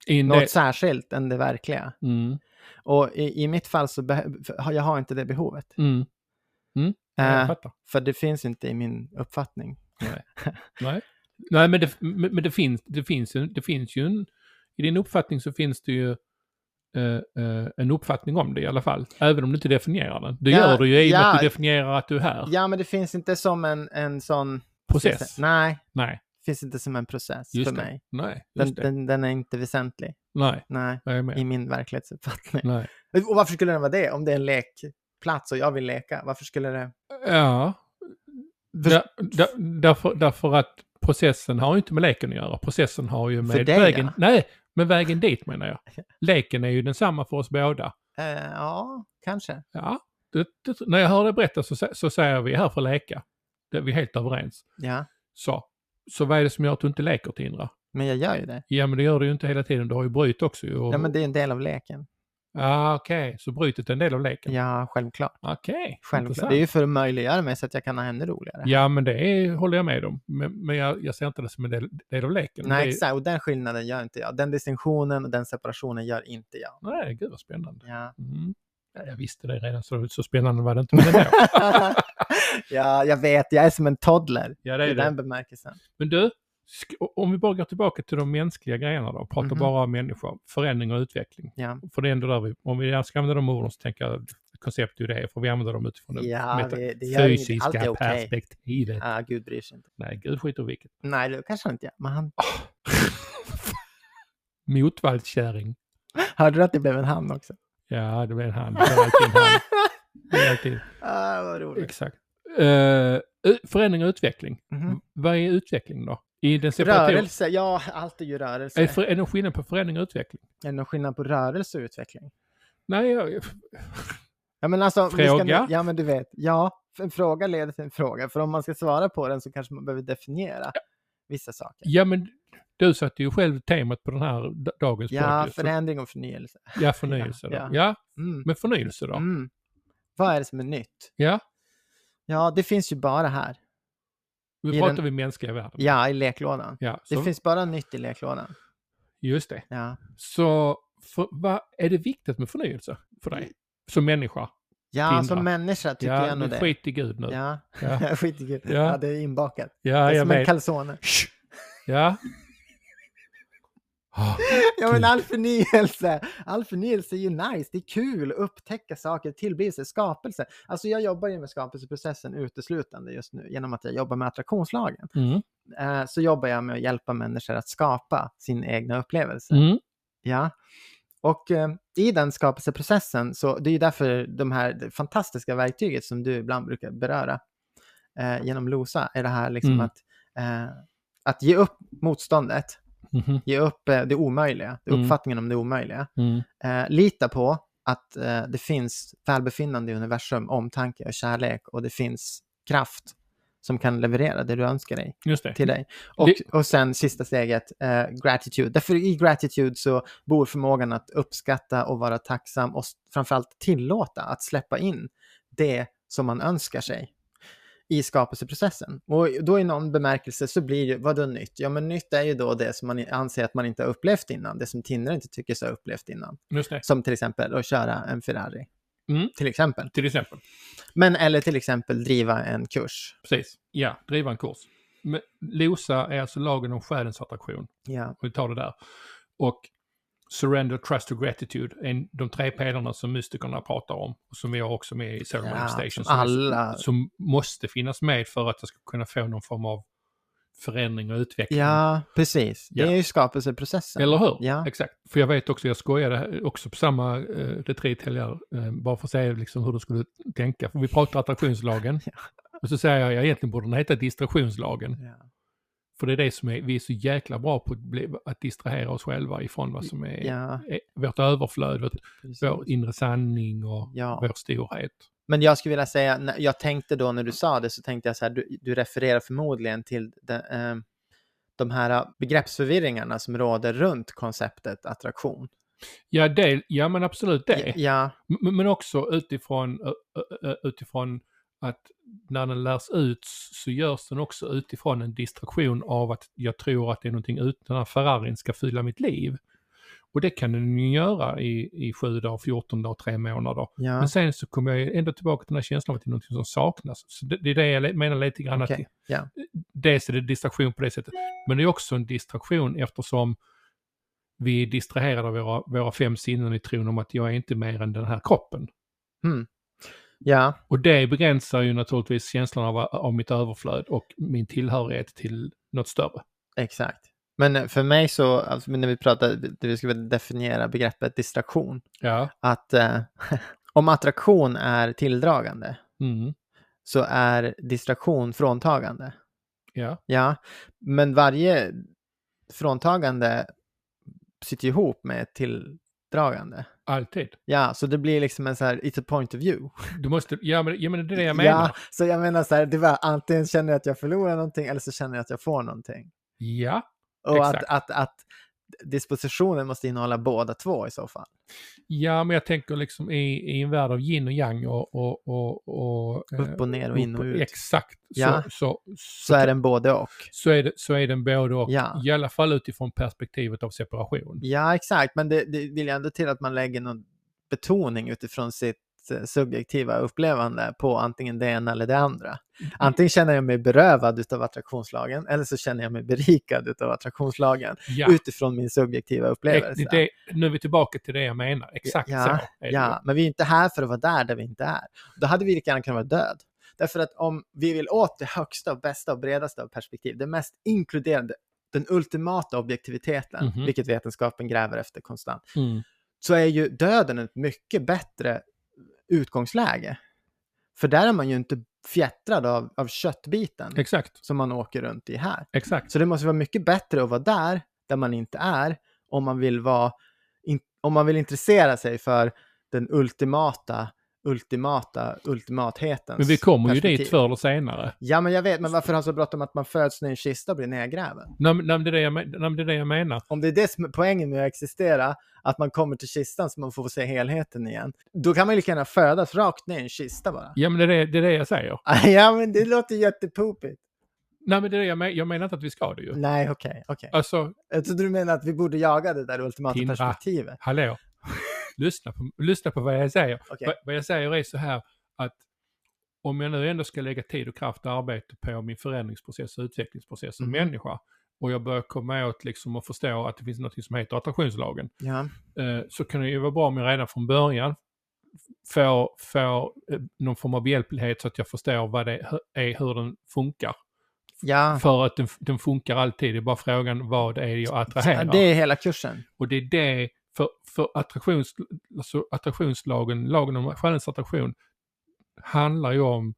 I något det... särskilt än det verkliga. Mm. Och i, i mitt fall så beh- har jag har inte det behovet. Mm. Mm. Jag Eh, fattar. för det finns inte i min uppfattning. Nej. Nej. Nej, men, det, men det, finns, det, finns ju, det finns ju en... I din uppfattning så finns det ju uh, uh, en uppfattning om det i alla fall. Även om du inte definierar den. Det Ja, gör du ju i och med ja. att du definierar att du är här. Ja, men det finns inte som en, en sån... Process. Nej, Nej. det finns inte som en process Just för det. mig. Nej, Den, just det. den, den är inte väsentlig. Nej, Nej, jag är med. i min verklighetsuppfattning. Nej. Och varför skulle den vara det? Om det är en lekplats och jag vill leka, varför skulle det... Ja, där, där, därför, därför att processen har ju inte med leken att göra. Processen har ju med För dig, vägen... ja. Nej, med vägen dit menar jag. Leken är ju densamma för oss båda. Eh, ja, kanske. Ja, det, det, när jag hör det berätta så, så säger vi här för att leka. Det är vi helt överens. Ja, Så, så vad är det som gör att du inte leker, Tindra? men jag gör ju det. Ja, men det gör du ju inte hela tiden. Du har ju bryt också. Och... Ja, men det är en del av leken. Ah, okej. Okay. Så brytet är en del av leken? Ja, självklart. Okej. Okay. Självklart. Det är ju för att möjliggöra mig så att jag kan ha ännu roligare. Ja, men det är, håller jag med om. Men, men jag, jag ser inte det som en del, del av leken. Nej, är... exakt. Och den skillnaden gör inte jag. Den distinktionen och den separationen gör inte jag. Nej, gud vad spännande. Ja. Mm. Ja, jag visste det redan, så, så spännande var det inte. Men ändå. Ja, jag vet. Jag är som en toddler. Ja, det är i det. den bemärkelsen. Men du, om vi bara går tillbaka till de mänskliga grejerna då, pratar Mhm. bara om människor, förändring och utveckling. Ja, För det är ändå där vi, om vi ska använda de orden så tänker jag koncept är det, för vi använder dem utifrån det ja meta- det, det gör inget. Allt fysiska är okej. perspektivet. Ja, Gud bryr sig inte. Nej, gud skiter i vilket. Nej, det kanske han inte gör. Men han... Motvallskärring. Hörde du att det blev en hand också? Ja, det blev en hand. Det var alltid en hand. Det är alltid. Ah, vad roligt. Exakt. Uh, förändring och utveckling. Mhm. Vad är utveckling då? I den separativa... Rörelse, ja, allt är ju rörelse. Är, för, är det någon skillnad på förändring och utveckling? Är det någon skillnad på rörelse och utveckling? Nej, jag... Ja, men alltså, vi Fråga? Ska, ja, men du vet. Ja, en fråga leder till en fråga. För om man ska svara på den så kanske man behöver definiera ja. vissa saker. Ja, men du satte ju själv temat på den här d- dagens Ja, podd. förändring och förnyelse. Ja, förnyelse Ja, då. ja. Ja, Mm. men förnyelse då? Mm. Vad är det som är nytt? Ja, Ja, det finns ju bara här. nu I pratar den- vi mänskliga världen. Ja, i leklådan. Ja, Det så, finns bara nytt i leklådan. just det. Ja, Så för, vad är det viktigt med förnyelse för dig? Som människa? ja Tindra. som människa tycker Ja, jag nog men det. skit i Gud nu. Ja, Ja. skit i Gud. Ja. Ja, det är inbakat. Ja, det är jag som en vet. calzone. Ja. Oh, Ja, men all förnyelse, all förnyelse är ju nice. Det är kul att upptäcka saker, tillblivelse, skapelse. Alltså jag jobbar ju med skapelseprocessen uteslutande just nu genom att jag jobbar med attraktionslagen. mm. Eh, så jobbar jag med att hjälpa människor att skapa sin egna upplevelse. Mm. Ja. Och eh, i den skapelseprocessen, så det är ju därför de här det fantastiska verktyget som du ibland brukar beröra eh, genom Losa är det här liksom Mm. att, eh, att ge upp motståndet, Mhm. ge upp eh, det omöjliga, det Mm. uppfattningen om det omöjliga. Mm. Eh, lita på att eh, det finns välbefinnande i universum, omtanke och kärlek, och det finns kraft som kan leverera det du önskar dig Just det. till dig. Och, Det- och sen sista steget, eh, gratitude. Därför i gratitude så bor förmågan att uppskatta och vara tacksam och s- framförallt tillåta att släppa in det som man önskar sig i skapelseprocessen. Och då i någon bemärkelse så blir det, vad då nytt? Ja, men nytt är ju då det som man anser att man inte har upplevt innan, det som Tinder inte tycker sig ha upplevt innan. Just det. Som till exempel att köra en Ferrari. Mm. Till exempel. Till exempel. Men eller till exempel driva en kurs. Precis. Ja, driva en kurs. Men Losa är alltså lagen om själens attraktion. Ja. Och vi tar det där. Och surrender, trust och gratitude är de tre pelarna som mystikerna pratar om. Och som vi har också med i Ceremony Ja, Station. som Som, är- alla- som måste finnas med för att det ska kunna få någon form av förändring och utveckling. Ja, precis. Det Ja. är ju skapelseprocessen. Eller hur? Ja. Exakt. För jag vet också, jag skojade också på samma eh, retreat helger, eh, bara för att se liksom hur du skulle tänka. För vi pratar attraktionslagen. Ja. Och så säger jag, jag egentligen borde den heta distraktionslagen. Ja. För det är det som är, vi är så jäkla bra på att, bli, att distrahera oss själva ifrån vad som är, Ja. är vårt överflöd, vårt, Precis. vår inre sanning och Ja. vår storhet. Men jag skulle vilja säga, när jag tänkte då när du sa det, så tänkte jag så här, du, du refererar förmodligen till den, eh, de här begreppsförvirringarna som råder runt konceptet attraktion. Ja, det, ja men absolut det. Ja, Men, men också utifrån, ö, ö, utifrån att när den lärs ut så görs den också utifrån en distraktion av att jag tror att det är någonting ut, den här Ferrarin ska fylla mitt liv. Och det kan den ju göra i, i sju dagar, fjorton dagar, tre månader. Ja. Men sen så kommer jag ändå tillbaka till den här känslan av att det är något som saknas. Så det, det är det jag menar lite grann. Okay. Att ja. Dels är det distraktion på det sättet. Men det är också en distraktion eftersom vi är distraherade av våra, våra fem sinnen i tron om att jag är inte mer än den här kroppen. Mm. Ja. Och det begränsar ju naturligtvis känslan av, av mitt överflöd och min tillhörighet till något större. Exakt. Men för mig så, alltså när vi pratar, det vi ska definiera begreppet distraktion. Ja. Att eh, om attraktion är tilldragande mm. så är distraktion fråntagande. Ja. Ja. Men varje fråntagande sitter ihop med ett tilldragande. Alltid. Ja, så det blir liksom en så här, it's a point of view. Du måste, ja men, ja, men det är det jag menar. Ja, så jag menar så här, det var antingen känner jag att jag förlorar någonting eller så känner jag att jag får någonting. Ja, och exakt. att, att, att dispositionen måste innehålla båda två i så fall. Ja, men jag tänker liksom i, i en värld av yin och yang och... och, och, och upp och ner och in och ut. Exakt. Ja. Så, så, så, så är den både och. Så är, det, så är den både och. Ja. I alla fall utifrån perspektivet av separation. Ja, exakt. Men det, det vill jag ändå till att man lägger någon betoning utifrån sitt subjektiva upplevande på antingen det ena eller det andra. Antingen känner jag mig berövad utav attraktionslagen eller så känner jag mig berikad utav attraktionslagen ja. Utifrån min subjektiva upplevelse. Det, det, nu är vi tillbaka till det jag menar. Exakt ja, så. Är ja, det. men vi är inte här för att vara där där vi inte är. Då hade vi lika gärna kunnat vara död. Därför att om vi vill åt det högsta och bästa och bredaste av perspektiv, det mest inkluderande, den ultimata objektiviteten, mm-hmm. vilket vetenskapen gräver efter konstant, mm. så är ju döden ett mycket bättre utgångsläge. För där är man ju inte fjättrad av, av köttbiten. Exakt. Som man åker runt i här. Exakt. Så det måste vara mycket bättre att vara där, där man inte är, om man vill vara in, om man vill intressera sig för den ultimata ultimata ultimathetens Men vi kommer perspektiv. ju dit förr eller senare. Ja, men jag vet, men varför har så bråttom att man föds när en kista blir nedgräven? Nej, nej, det är det jag, nej, det är det jag menar. Om det är det som är poängen med att existera, att man kommer till kistan så man får se helheten igen. Då kan man ju lika gärna födas rakt ner i en kista bara. Ja, men det är det, det, är det jag säger. Ja, men det låter jättepoopigt. Nej, men det är det jag, men, jag menar inte att vi ska det ju. Nej, okej, okay, okej. Okay. Alltså, så du menar att vi borde jaga det där ultimata Tindra. perspektivet? Hallå. lyssna, på, lyssna på vad jag säger. Okay. Vad, vad jag säger är så här att om jag nu ändå ska lägga tid och kraft och arbete på min förändringsprocess och utvecklingsprocess som mm. människa och jag börjar komma åt liksom och förstå att det finns något som heter attraktionslagen ja. eh, så kan det ju vara bra om jag redan från början får, får eh, någon form av hjälplighet så att jag förstår vad det är, hur den funkar. Ja. För att den, den funkar alltid. Det är bara frågan vad det är jag attraherar. Ja, det är hela kursen. Och det är det för, för attraktions, alltså attraktionslagen, lagen om själens attraktion handlar ju om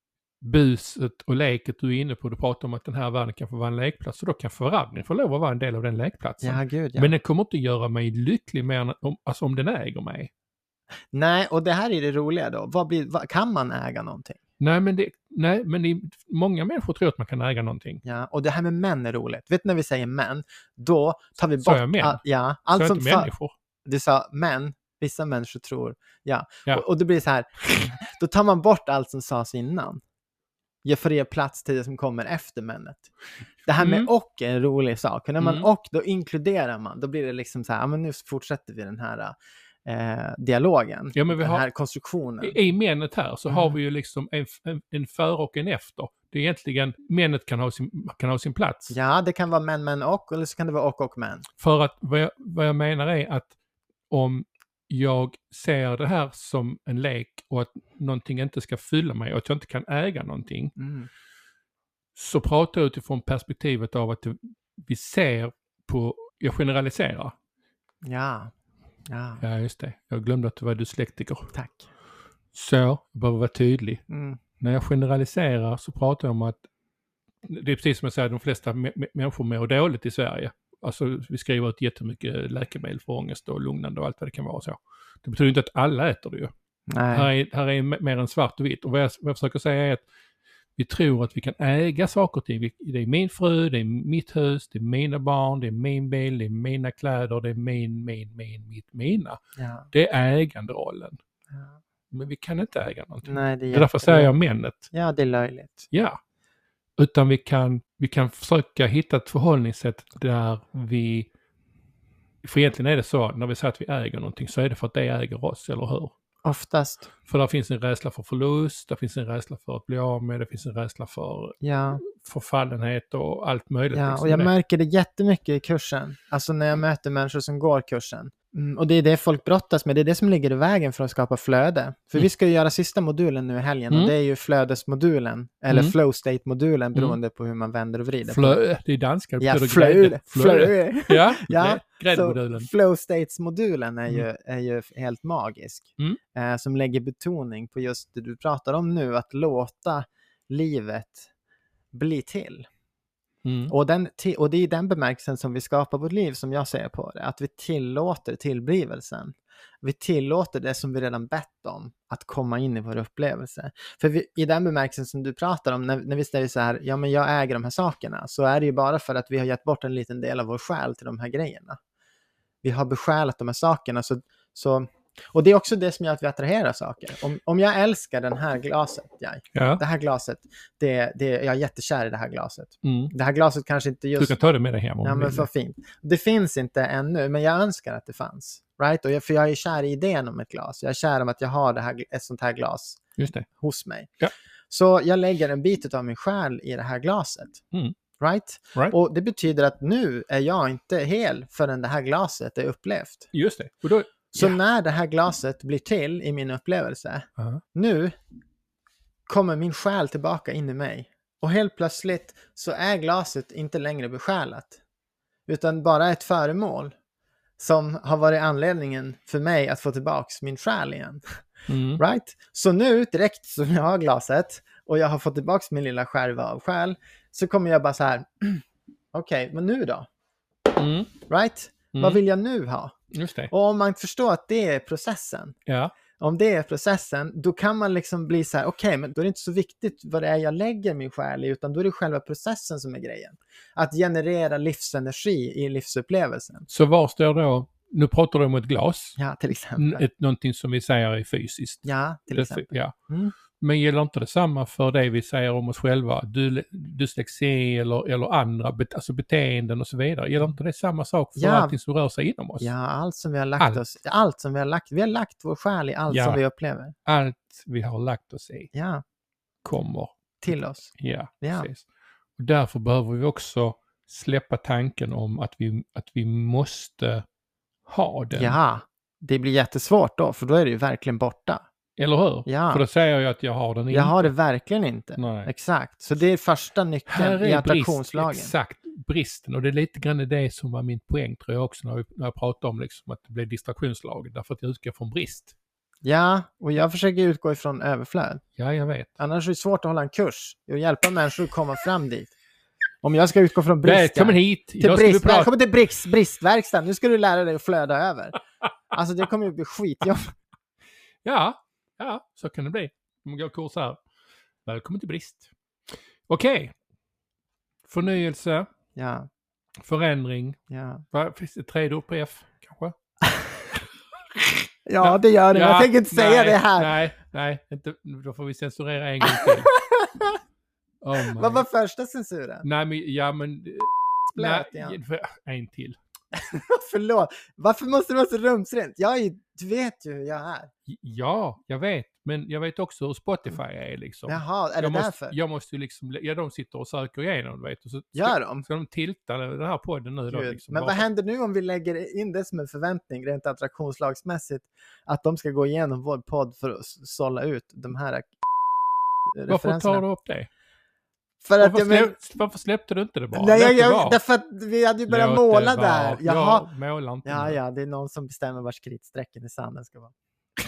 buset och leket du är inne på. Du pratar om att den här världen kan få vara en lekplats och då kan förraggning få lov att vara en del av den lekplatsen. Ja, gud, ja. Men den kommer inte göra mig lycklig mer än om, alltså om den äger mig. Nej, och det här är det roliga då. Vad blir, vad, kan man äga någonting? Nej, men, det, nej, men det, många människor tror att man kan äga någonting. Ja, och det här med män är roligt. Vet du när vi säger män, då tar vi bort... Så jag män? All, ja, allt så som inte människor? Du sa män, vissa människor tror... Ja, ja. Och, och det blir så här, då tar man bort allt som sades innan. Jag får ge plats till det som kommer efter männet. Det här med mm. och är en rolig sak. För när man mm. och, då inkluderar man. Då blir det liksom så här, ja men nu fortsätter vi den här... Eh, dialogen, ja, men vi den har, här konstruktionen. I, i männet här så mm. har vi ju liksom en, en, en före och en efter. Det är egentligen, männet kan ha sin, kan ha sin plats. Ja, det kan vara män, män och, eller så kan det vara och och män. För att vad jag, vad jag menar är att om jag ser det här som en lek och att någonting inte ska fylla mig och att jag inte kan äga någonting mm. så pratar jag utifrån perspektivet av att det, vi ser på, jag generaliserar. Ja. Ja. ja, just det. Jag glömde att du var dyslektiker. Tack. Så, jag behöver vara tydlig. Mm. När jag generaliserar så pratar jag om att det är precis som jag säger, de flesta m- m- människor mår dåligt i Sverige. Alltså vi skriver ut jättemycket läkemedel för ångest och lugnande och allt vad det kan vara så. Det betyder inte att alla äter det ju. Nej. Här är, här är mer än svart och vitt. Och vad jag, vad jag försöker säga är att vi tror att vi kan äga saker och ting. Det är min fru, det är mitt hus, det är mina barn, det är min bil, det är mina kläder, det är min, min, min, mitt, mina. Ja. Det är äganderollen. Ja. Men vi kan inte äga någonting. Nej, det är det är därför säger jag männet. Ja, det är löjligt. Ja. Utan vi kan, vi kan försöka hitta ett förhållningssätt där vi för egentligen är det så, när vi säger att vi äger någonting så är det för att det äger oss, eller hur? Oftast. För där finns en rädsla för förlust, där finns en rädsla för att bli av med, det finns en rädsla för Ja. förfallenhet och allt möjligt. Ja, liksom och jag det. märker det jättemycket i kursen. Alltså när jag möter människor som går kursen. Mm, och det är det folk brottas med. Det är det som ligger i vägen för att skapa flöde. För Mm. vi ska ju göra sista modulen nu i helgen. Mm. Och det är ju flödesmodulen. Eller Mm. flow state-modulen beroende Mm. på hur man vänder och vrider. Flö, det är danska. Det Ja, betyder flöde. grädde. Flöde. Ja, Ja, gräddmodulen. Så flow states-modulen är, Mm. ju, är ju helt magisk. Mm. Eh, som lägger betoning på just det du pratar om nu. Att låta livet bli till. Mm. Och, den, och det är den bemärkelsen som vi skapar vårt liv, som jag ser på det. Att vi tillåter tillblivelsen. Vi tillåter det som vi redan bett om att komma in i vår upplevelse. För vi, i den bemärkelsen som du pratar om, när, när vi säger så här, ja men jag äger de här sakerna, så är det ju bara för att vi har gett bort en liten del av vår själ till de här grejerna. Vi har besjälat de här sakerna. Så, så, och det är också det som gör att vi attraherar saker. Om, om jag älskar den här glaset, jag, Ja. det här glaset, det, det, jag är jättekär i det här glaset. Mm. Det här glaset kanske inte just... Du kan ta det med dig hem om Ja, du men vill. för fint. Det finns inte ännu, men jag önskar att det fanns. Right? Och jag, för jag är kär i idén om ett glas. Jag är kär om att jag har det här, ett sånt här glas Just det. hos mig. Ja. Så jag lägger en bit av min själ i det här glaset. Mm. Right? Right. Och det betyder att nu är jag inte hel förrän det här glaset är upplevt. Just det. Och då, Så ja. när det här glaset blir till i min upplevelse, Uh-huh. nu kommer min själ tillbaka in i mig. Och helt plötsligt så är glaset inte längre besjälat. Utan bara ett föremål som har varit anledningen för mig att få tillbaks min själ igen. Mm. Right? Så nu direkt som jag har glaset och jag har fått tillbaks min lilla skärva av själ, så kommer jag bara så här, okej, okay, men nu då? Mm. Right? Mm. Vad vill jag nu ha? Just det. Och om man förstår att det är processen, Ja. om det är processen, då kan man liksom bli så här, okej, okay, men då är det inte så viktigt vad det är jag lägger min själ i, utan då är det själva processen som är grejen. Att generera livsenergi i livsupplevelsen. Så var står då, nu pratar du om ett glas, Ja, till exempel. ett, någonting som vi säger är fysiskt. Ja, till Det, exempel. ja. Mm. Men gäller inte det samma för det vi säger om oss själva? Du, dyslexi eller, eller andra bet, alltså beteenden och så vidare. Gäller inte det samma sak för Ja. allting som rör sig inom oss? Ja, allt som vi har lagt Allt. oss, allt som vi har lagt, vi har lagt vår själ i allt Ja. som vi upplever. Allt vi har lagt oss i Ja, kommer. till oss. Ja, Ja. precis. Och därför behöver vi också släppa tanken om att vi, att vi måste ha den. Ja, det blir jättesvårt då, för då är det ju verkligen borta. Eller hur? Ja. För då säger jag att jag har den inte. Jag har det verkligen inte. Nej. Exakt. Så det är första Här nyckeln i är brist, attraktionslagen. exakt, bristen. Och det är lite grann det som var min poäng tror jag också när, vi, när jag pratade om liksom, att det blir distraktionslagen. Därför att jag utgår från brist. Ja, och jag försöker utgå ifrån överflöd. Ja, jag vet. Annars är det svårt att hålla en kurs och hjälpa människor att komma fram dit. Om jag ska utgå från brist. Välkommen hit! Till Idag ska vi brist, prata... välkommen till brist, bristverkstan. Nu ska du lära dig att flöda över. Alltså det kommer ju bli skitjobb. Ja, ja, så kan det bli. Om man går kurs här. Välkommen till brist. Okej. Förnyelse, Ja, förändring. ja. Vad finns det tredje ord på F kanske? Ja, det gör det. Ja, jag tänker inte säga nej, det här. Nej, nej, inte, då får vi censurera en gång till. Oh my. Vad var första censuren? Nej, men ja, men... Blöt nej, igen. för- en till. Förlåt. Varför måste det vara så rumsrent? Jag är, ju- du vet ju hur jag är. Ja, jag vet. Men jag vet också hur Spotify är liksom. Jaha, är det jag måste, därför? Jag måste ju liksom... Ja, de sitter och söker igenom, du vet. Och så ska, Gör de? ska de tilta den här podden nu då? Gud. Liksom, Men bara vad för- händer nu om vi lägger in det som en förväntning rent attraktionslagsmässigt att de ska gå igenom vår podd för att s- sålla ut de här Varför referenserna? tar du upp det? För att Varför, jag men... släpp, varför släppte du inte det bara? Nej, jag, Låt det jag, vara. därför att vi hade ju börjat Låt måla det vara. där. Jaha. Jag målar inte Ja, nu. ja, det är någon som bestämmer var skritsträcken i sanden ska vara.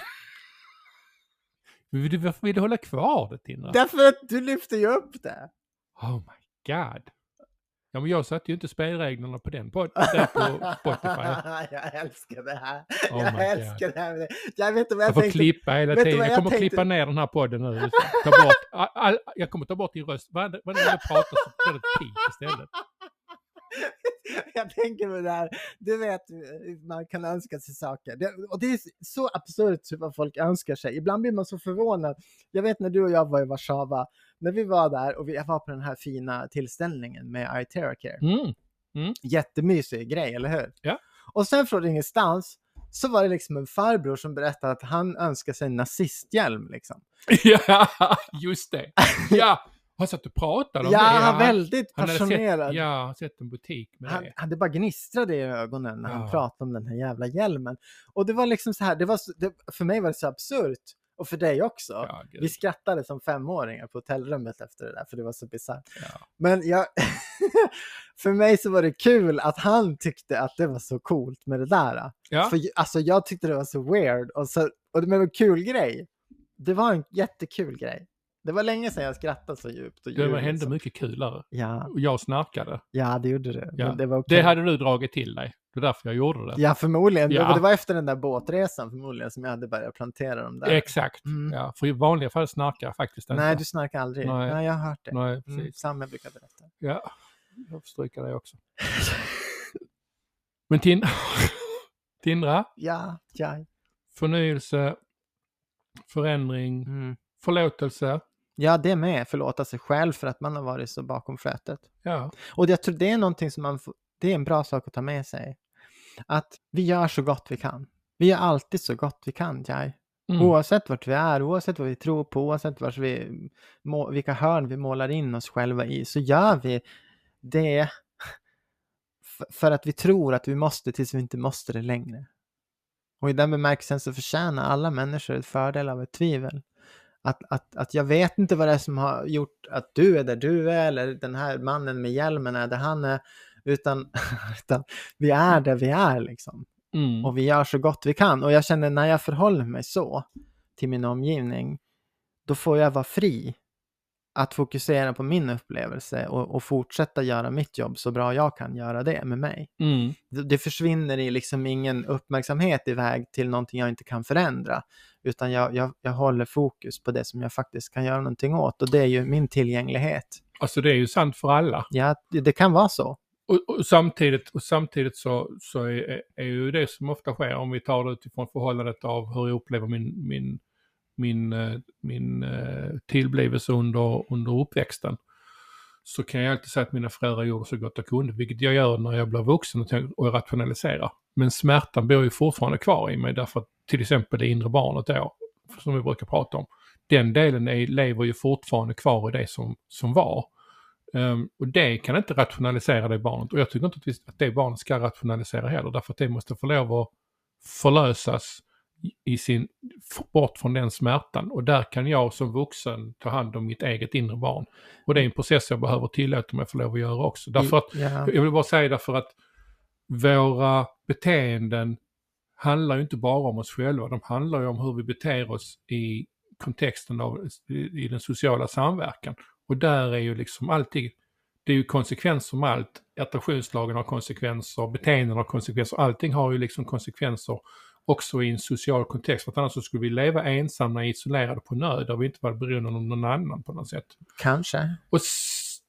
Men du- Varför vill du hålla kvar det, Tindra? Därför att du lyfter ju upp det. Oh my god. Ja, men jag satte ju inte spelreglerna på den på, där på Spotify. Jag älskar det här. Oh jag my älskar det här. Jag vet inte vad jag, Jag får tänkte. klippa hela vet du tiden. vad Jag jag kommer tänkte? klippa ner den här podden nu. Ta bort, all, all, jag kommer ta bort din röst. Vad vad jag pratar så blir det ett pip istället. Jag tänker på det här, du vet, man kan önska sig saker. Det, och det är så absurt vad folk önskar sig. Ibland blir man så förvånad. Jag vet när du och jag var i Warszawa, när vi var där och vi var på den här fina tillställningen med iTerracare. Mm. Jättemysig grej, eller hur? Ja. Och sen från ingenstans så var det liksom en farbror som berättade att han önskar sig en nazisthjälm liksom. Ja, just det. Ja, har satt och pratat om ja, det. Ja, han väldigt han hade passionerad. Sett, ja, sett en butik med han, det. han, det bara gnistrade i ögonen när Ja. han pratade om den här jävla hjälmen. Och det var liksom så här, det var så, det, för mig var det så absurt. Och för dig också. Ja, gud. Vi skrattade som femåringar på hotellrummet efter det där, för det var så bisarrt. Ja. Men jag, för mig så var det kul att han tyckte att det var så coolt med det där. Ja. För alltså jag tyckte det var så weird. Och, så, och det var en kul grej. Det var en jättekul grej. Det var länge sedan jag skrattade så djupt. Och Det djupt, hände liksom. mycket kulare. Ja. Och jag snarkade. Ja, det gjorde det. Ja. Men det var okay. Det hade du dragit till dig. Det är därför jag gjorde det. Ja, förmodligen. Ja. Det var efter den där båtresan förmodligen som jag hade börjat plantera dem där. Exakt. Mm. Ja, för i vanliga fall snarkar jag faktiskt inte. Nej, du snarkar aldrig. Nej. Nej, jag har hört det. Nej, precis. Mm, samma brukar berätta. Ja, jag får stryka det också. Men tin- Tindra, Ja, ja. förnyelse, förändring, Mm. förlåtelse. Ja, det med. Förlåta sig själv för att man har varit så bakom flötet. Ja, Och jag tror det är någonting som man får, det är en bra sak att ta med sig. Att vi gör så gott vi kan. Vi gör alltid så gott vi kan, Jai. mm. Oavsett vart vi är, oavsett vad vi tror på, oavsett vart vi, må, vilka hörn vi målar in oss själva i, så gör vi det f- för att vi tror att vi måste tills vi inte måste det längre. Och i den bemärkelsen så förtjänar alla människor ett fördel av ett tvivel. Att, att, att jag vet inte vad det är som har gjort att du är där du är, eller den här mannen med hjälmen är där han är, utan, utan vi är där vi är liksom. Mm. Och vi gör så gott vi kan. Och jag känner när jag förhåller mig så till min omgivning, då får jag vara fri att fokusera på min upplevelse och, och fortsätta göra mitt jobb så bra jag kan göra det med mig. Mm. Det, det försvinner i liksom ingen uppmärksamhet iväg till någonting jag inte kan förändra. Utan jag, jag, jag håller fokus på det som jag faktiskt kan göra någonting åt. Och det är ju min tillgänglighet. Alltså det är ju sant för alla. Ja, det, det kan vara så. Och, och samtidigt, och samtidigt så, så är, är ju det som ofta sker, om vi tar det utifrån förhållandet av hur jag upplever min, min, min, min, min tillblivelse under, under uppväxten, så kan jag alltid säga att mina föräldrar gjorde så gott jag kunde, vilket jag gör när jag blir vuxen och, och rationaliserar. Men smärtan bor ju fortfarande kvar i mig, därför att till exempel det inre barnet då, som vi brukar prata om, den delen är, lever ju fortfarande kvar i det som, som var. Um, och det kan inte rationalisera det barnet, och jag tycker inte att, vi, att det barnet ska rationalisera heller, därför att det måste få lov att förlösas i, i sin, bort från den smärtan, och där kan jag som vuxen ta hand om mitt eget inre barn, och det är en process jag behöver tillåta mig få lov att göra också, därför att, Ja. jag vill bara säga därför att våra beteenden handlar ju inte bara om oss själva, de handlar ju om hur vi beter oss i kontexten av i den sociala samverkan. Och där är ju liksom alltid, det är ju konsekvenser med allt. Attraktionslagen har konsekvenser, beteenden har konsekvenser, allting har ju liksom konsekvenser också i en social kontext. För att annars så skulle vi leva ensamma, isolerade på nöd, där vi inte var beroende av någon annan på något sätt. Kanske. Och s-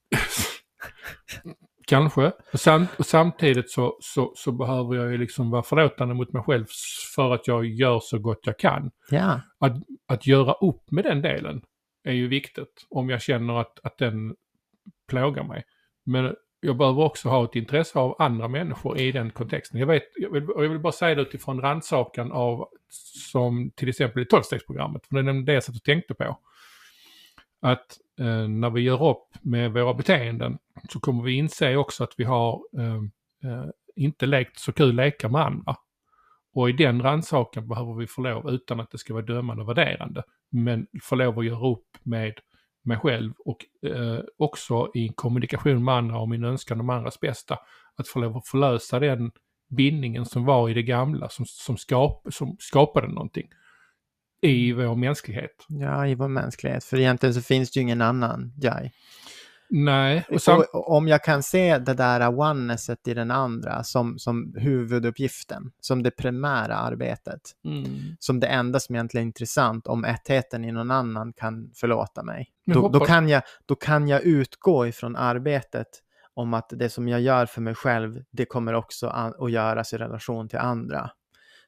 Kanske. Och, sam- och samtidigt så, så, så behöver jag ju liksom vara förlåtande mot mig själv för att jag gör så gott jag kan. Ja. Att, att göra upp med den delen är ju viktigt om jag känner att, att den plågar mig. Men jag behöver också ha ett intresse av andra människor i den kontexten. Jag, vet, jag, vill, jag vill bara säga det utifrån rannsakan av, som till exempel i tolvstegsprogrammet, för det är det jag satt och tänkte på. Att eh, när vi gör upp med våra beteenden så kommer vi inse också att vi har eh, eh, inte lekt så kul lekar med andra. Och i den rannsakan behöver vi få lov, utan att det ska vara dömande och värderande, men få lov att göra upp med mig själv och eh, också i kommunikation med andra och min önskan om andras bästa, att få lov att förlösa den bindningen som var i det gamla, som, som, skap, som skapade någonting i vår mänsklighet. Ja, i vår mänsklighet. För egentligen så finns det ju ingen annan Jai. Nej. Och sam- och, och om jag kan se det där onenesset i den andra som, som huvuduppgiften, som det primära arbetet, mm. som det enda som egentligen är intressant, om ettheten i någon annan kan förlåta mig. Men Då, hoppas- då, kan jag, då kan jag utgå ifrån arbetet om att det som jag gör för mig själv, det kommer också an- att göras i relation till andra.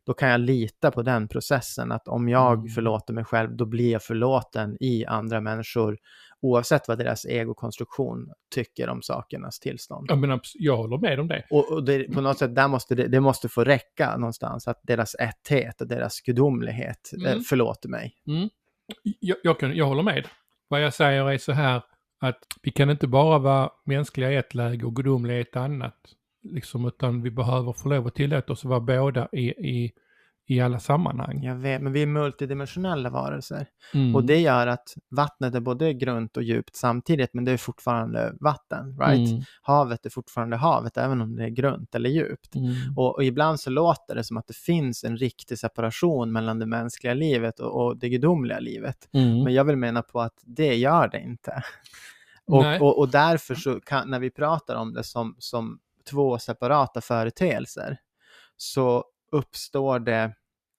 då kan jag lita på den processen, att om jag Mm. förlåter mig själv, då blir jag förlåten i andra människor, oavsett vad deras egokonstruktion tycker om sakernas tillstånd. Jag, menar, jag håller med om det. Och, och det, på något sätt, där måste det, det måste få räcka någonstans, att deras etthet och deras gudomlighet Mm. eh, förlåter mig. Mm. Jag, jag, kan, jag håller med. Vad jag säger är så här, att vi kan inte bara vara mänskliga i ett läge och gudomliga i ett annat. Liksom, utan vi behöver få lov att tillåta oss att vara båda i, i, i alla sammanhang. Jag vet, men vi är multidimensionella varelser. Mm. Och det gör att vattnet är både grunt och djupt samtidigt, men det är fortfarande vatten, right? Mm. Havet är fortfarande havet, även om det är grunt eller djupt. Mm. Och, och ibland så låter det som att det finns en riktig separation mellan det mänskliga livet och, och det gudomliga livet. Mm. Men jag vill mena på att det gör det inte. Och, Nej. och, och därför så kan, när vi pratar om det som, som två separata företeelser, så uppstår det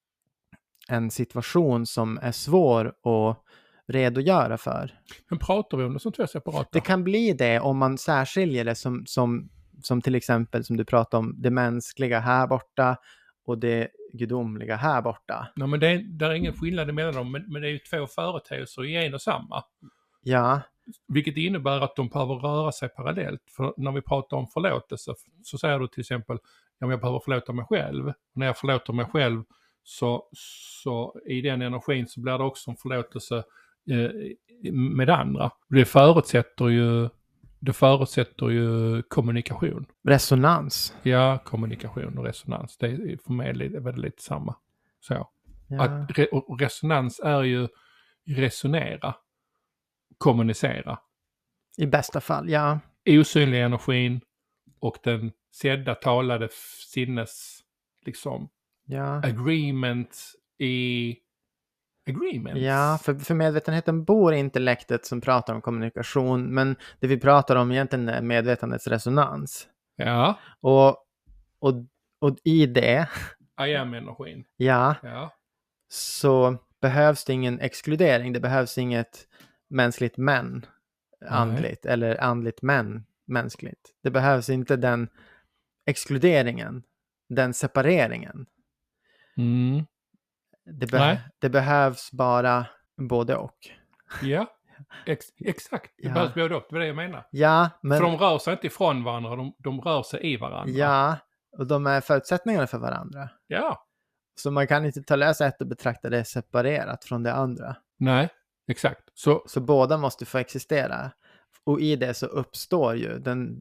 en situation som är svår att redogöra för. Men pratar vi om det som två separata? Det kan bli det om man särskiljer det som, som, som till exempel som du pratade om, det mänskliga här borta och det gudomliga här borta. Nej, men det är, det är ingen skillnad mellan dem, men, men det är ju två företeelser i en och samma. Ja, Vilket innebär att de behöver röra sig parallellt. För när vi pratar om förlåtelse så säger du till exempel, ja, men jag behöver förlåta mig själv. Och när jag förlåter mig själv så, så i den energin så blir det också en förlåtelse eh, med andra. Det förutsätter ju, det förutsätter ju kommunikation. resonans. Ja, kommunikation och resonans. Det är för mig lite, väldigt samma. Så. Ja. Att re, och resonans är ju resonera, kommunicera. I bästa fall, ja. Osynliga energin och den sedda talade sinnes liksom Ja, agreement i agreements. ja för, för medvetenheten bor i intellektet som pratar om kommunikation, men det vi pratar om egentligen är medvetandets resonans. Ja, Och, och, och i det, I am-energin. ja, Ja. så behövs det ingen exkludering. Det behövs inget mänskligt men andligt, eller andligt men mänskligt. Det behövs inte den exkluderingen, den separeringen. Mm. Det, be- Nej. det behövs bara både och. Ja, Ex- exakt. Det Ja. behövs både och, det är det jag menar. Ja, men, För de rör sig inte ifrån varandra, de, de rör sig i varandra. ja, och de är förutsättningarna för varandra. Ja, Så man kan inte ta lösa ett och betrakta det separerat från det andra. nej, exakt. Så, Så båda måste få existera. Och i det så uppstår ju den,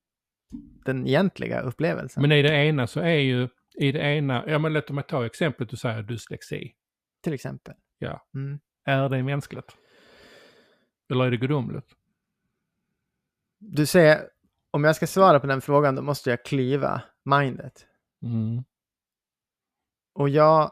den egentliga upplevelsen. men i det ena så är ju, i det ena, ja men låt mig ta exemplet du säger dyslexi. Till exempel. Ja. Mm. Är det mänskligt? Eller är det gudomligt? Du säger, om jag ska svara på den frågan, då måste jag klyva mindet. Mm. Och jag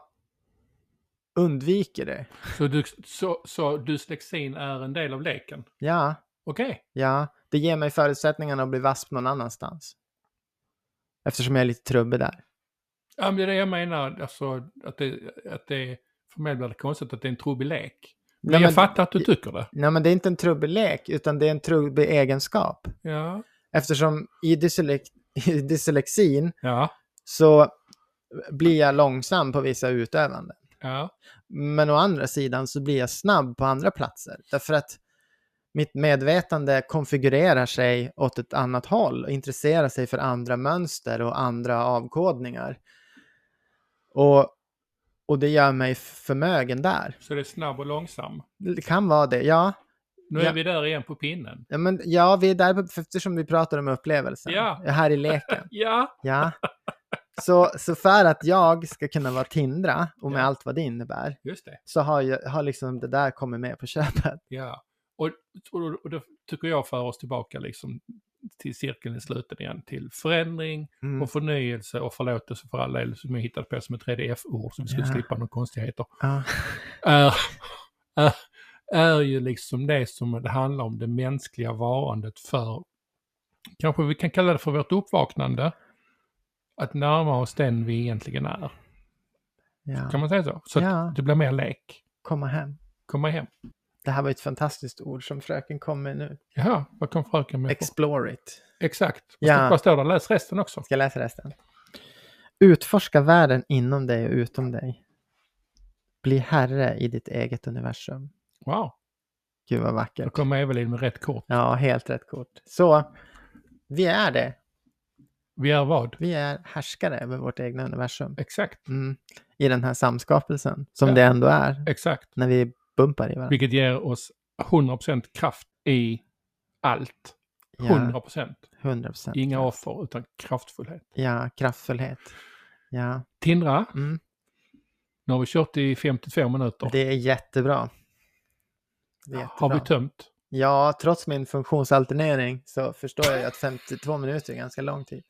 undviker det. Så, du, så, så dyslexin är en del av leken? Ja, Okej. ja. Det ger mig förutsättningarna att bli vass någon annanstans. Eftersom jag är lite trubbig där. Ja, men det är det jag menar, alltså, att, det, att det, för mig blir det konstigt att det är en trubbig lek. Men, Nej, jag men- fattar att du tycker det. Nej, men det är inte en trubbig lek, utan det är en trubbig egenskap. Ja, Eftersom i, dyslex- i dyslexin ja, så blir jag långsam på vissa utövanden. ja. Men å andra sidan så blir jag snabb på andra platser. Därför att mitt medvetande konfigurerar sig åt ett annat håll och intresserar sig för andra mönster och andra avkodningar. Och, och det gör mig förmögen där. Så det är snabb och långsam. Det kan vara det, ja. Nu Ja. är vi där igen på pinnen. Ja, men, ja vi är där på- eftersom vi pratar om upplevelsen. Ja. Här i leken. Ja, Ja. Så, så för att jag ska kunna vara Tindra, och med Ja. allt vad det innebär, just det. så har, jag, har liksom det där kommit med på köpet. Ja. Och, och, och då tycker jag för oss tillbaka liksom till cirkeln i slutet igen. Till förändring Mm. och förnyelse och förlåtelse för alla som jag hittade på som ett tredje F-ord så vi skulle Ja. slippa några konstigheter. Ja. Är, är, är ju liksom det som det handlar om, det mänskliga varandet för, kanske vi kan kalla det för vårt uppvaknande, att närma oss den vi egentligen är. Ja. Kan man säga så? Så Ja. att det blir mer lek. Komma hem. Komma hem. Det här var ett fantastiskt ord som fröken kom med nu. Jaha, vad kom fröken med på? Explore it. Exakt. Ja. Ja. Vad står det? Läs resten också. Ska jag läsa resten? Utforska världen inom dig och utom dig. Bli herre i ditt eget universum. Wow. Gud vad Då vackert. kommer Evelyn med rätt kort. Ja, helt rätt kort. Så, vi är det. Vi är vad? Vi är härskare över vårt egna universum. Exakt. Mm. I den här samskapelsen, som Ja. det ändå är. Exakt. När vi bumpar i varandra. Vilket ger oss hundra procent kraft i allt. hundra procent. Ja, hundra procent. Inga offer utan kraftfullhet. Ja, kraftfullhet. Ja. Tindra, Mm. nu har vi kört i femtiotvå minuter. Det är jättebra. Det är jättebra. Har vi tömt? Ja, trots min funktionsalternering så förstår jag ju att femtiotvå minuter är ganska lång tid.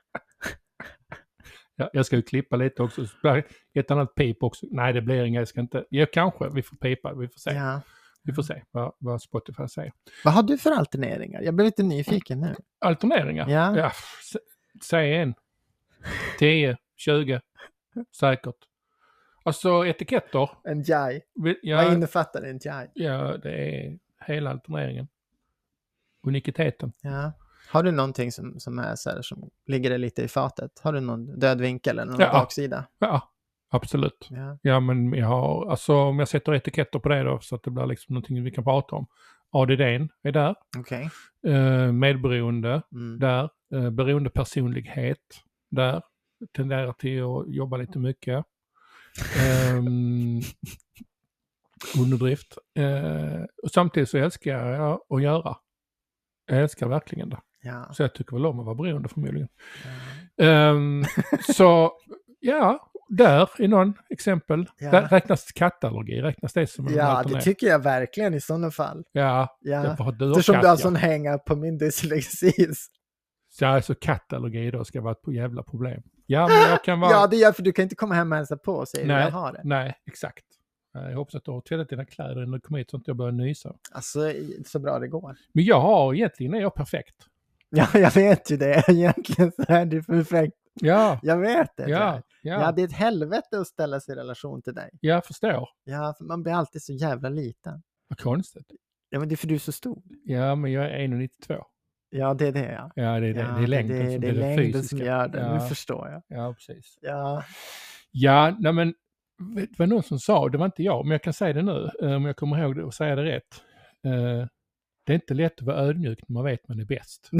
Ja, jag ska ju klippa lite också. Ett annat pip också. Nej, det blir inga. Jag ska inte. Ja, kanske. Vi får pipa. Vi får se. Ja. Vi får se vad, vad Spotify säger. Vad har du för alterneringar? Jag blev lite nyfiken nu. Alterneringar? Ja. Ja, s- säg en. tio, tjugo. Säkert. Alltså etiketter. En jai. Vi- Vad Ja, innefattar en jai? ja, det är hela alterneringen. Unikiteten. Ja. Har du någonting som, som är så här, som ligger det lite i fatet? Har du någon död vinkel eller någon Ja. baksida? Ja, absolut. Ja. Ja, men jag har, alltså om jag sätter etiketter på det då så att det blir liksom någonting vi kan prata om. A D D:n är där. Okej. Eh, medberoende Mm. där. Eh, beroende personlighet där. Tenderar till att jobba lite mycket. Um, underdrift. Eh, och samtidigt så älskar jag att göra. Jag älskar verkligen det. Ja. Så jag tycker väl om att vara beroende förmodligen. Ja. Ehm, så ja, där är någon exempel. Ja. Där räknas kattallergi, räknas det som en Ja, det alternering? tycker jag verkligen i sådana fall. Ja, Ja. därför har du har Eftersom katt, du har ja. sån hänga på min dyslexi. Så alltså kattallergi då ska vara ett jävla problem. Ja, men jag kan vara... Ja, det är för du kan inte komma hem och hälsa på och säga nej, att jag har det. nej, exakt. Jag hoppas att du har tvättat dina kläder innan du kommer hit så att jag börjar nysa. Alltså, så bra det går. Men jag har, egentligen är jag perfekt. Ja, jag vet ju det. Egentligen så är det perfekt. Ja, Jag vet det. ja, Ja, ja. det är ett helvete att ställa sig i relation till dig. Jag förstår. Ja, för man blir alltid så jävla liten. Vad konstigt. Ja, men det är för du är så stor. Ja, men jag är en komma nittiotvå. Ja, det är det, ja. Ja, det är det. Ja, det är längden det, som det är är det längden fysiska. som gör det. Ja. Nu förstår jag. Ja, precis. Ja. Ja, nej men det var någon som sa, det var inte jag, men jag kan säga det nu, eh, om jag kommer ihåg det och säga det rätt. Eh, det är inte lätt att vara ödmjuk när man vet man är bäst.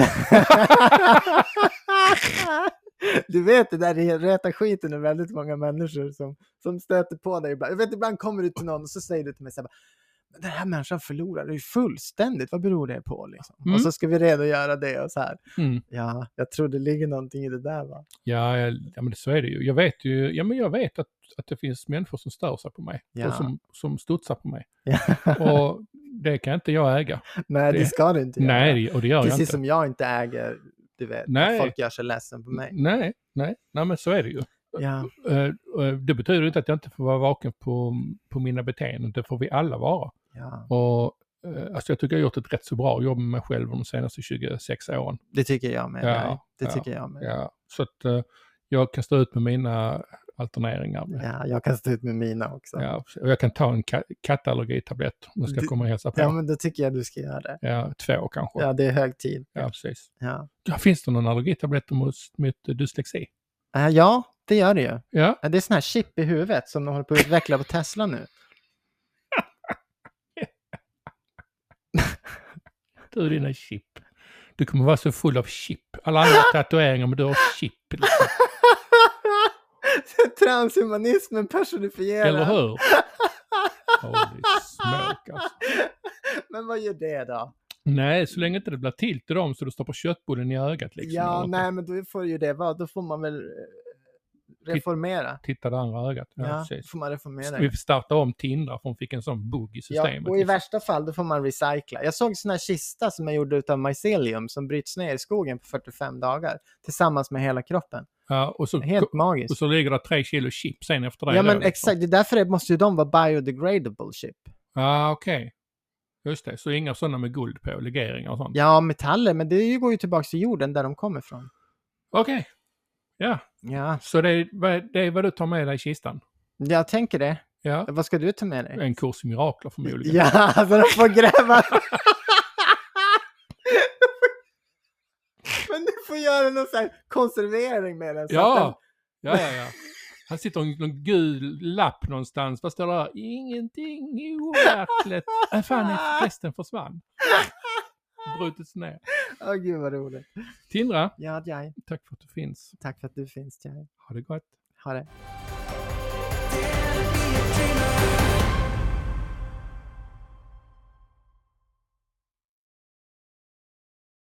Du vet, det där är rätta skiten är väldigt många människor som, som stöter på dig ibland. Jag vet, ibland kommer du till någon och så säger du till mig så här, men den här människan förlorar ju fullständigt, vad beror det på liksom? Mm. Och så ska vi redogöra det och så här. Mm. Ja, jag tror det ligger någonting i det där, va? Ja, jag, ja, men så är det ju. Jag vet ju, ja men jag vet att, att det finns människor som stör sig på mig. Ja. Och som, som studsar på mig. Ja. Och det kan inte jag äga. Nej, det, det- ska du inte göra. Nej, det- och det gör jag Precis inte. som jag inte äger, du vet, Nej. att folk gör sig ledsen på mig. Nej, nej, nej men så är det ju. Ja, Eh, eh, det betyder inte att jag inte får vara vaken på, på mina beteenden. Det får vi alla vara. ja, Och eh, alltså jag tycker jag har gjort ett rätt så bra jobb med mig själv de senaste tjugosex åren. det tycker jag med. Ja, Nej, det ja, tycker jag med. Ja. Ja, så att eh, jag kan stå ut med mina alterneringar. Ja. jag kan stå ut med mina också. Ja, Ja, och jag kan ta en ka- kattallergitablett om jag ska Det- komma och hälsa på. Ja, men då tycker jag du ska göra det. två kanske. Ja, Ja, det är hög tid. precis. Ja, Ja, finns det någon allergitablett mot, mot dyslexi? Äh, ja det gör det ju. Ja, Ja, det är sån här chip i huvudet som de håller på att utveckla på Tesla nu. du och dina chip. Du kommer vara så full av chip. Alla andra tatueringar, men du har chip. Liksom. Transhumanismen personifierad. Eller hur? Holy smoke alltså. Men vad gör det då? Nej, så länge inte det blir till till dem så du stoppar köttbullen i ögat. Liksom, Ja, eller nej, men då får ju det vara. Då får man väl eh, reformera. Titta det andra ögat. Ja, Ja, precis. får man reformera. Vi startar om Tindra för hon fick en sån bugg i Ja, systemet. och i liksom. värsta fall då får man recycla. Jag såg sån här kista som är gjord utav mycelium som bryts ner i skogen på fyrtiofem dagar tillsammans med hela kroppen. Ja, och, så, Helt och magiskt. så ligger det tre kilo chip sen efter det. Ja, då, men liksom. exakt. Det är därför det måste ju de vara biodegradable chip. Ja, okej. Just det, så inga sådana med guld på, legeringar och sånt. Ja, metaller, men det går ju tillbaka till jorden där de kommer ifrån. Okej. Ja, Ja, så det är, vad- det är vad du tar med dig i kistan? jag tänker det. Ja, Vad ska du ta med dig? en kurs i mirakler förmodligen. Ja, alltså de får gräva. Men du får göra någon sån här konservering med den. Så Ja. att den, Ja, ja, ja. Han sitter en, en gul lapp någonstans. Vad står det där? Ingenting overkligt. Äh, fan, resten försvann. Brutits ner. Åh, gud vad roligt. Tindra, Ja, Jai. tack för att du finns. Tack för att du finns, Jai. Ha det gott. Ha det. There'll be a dream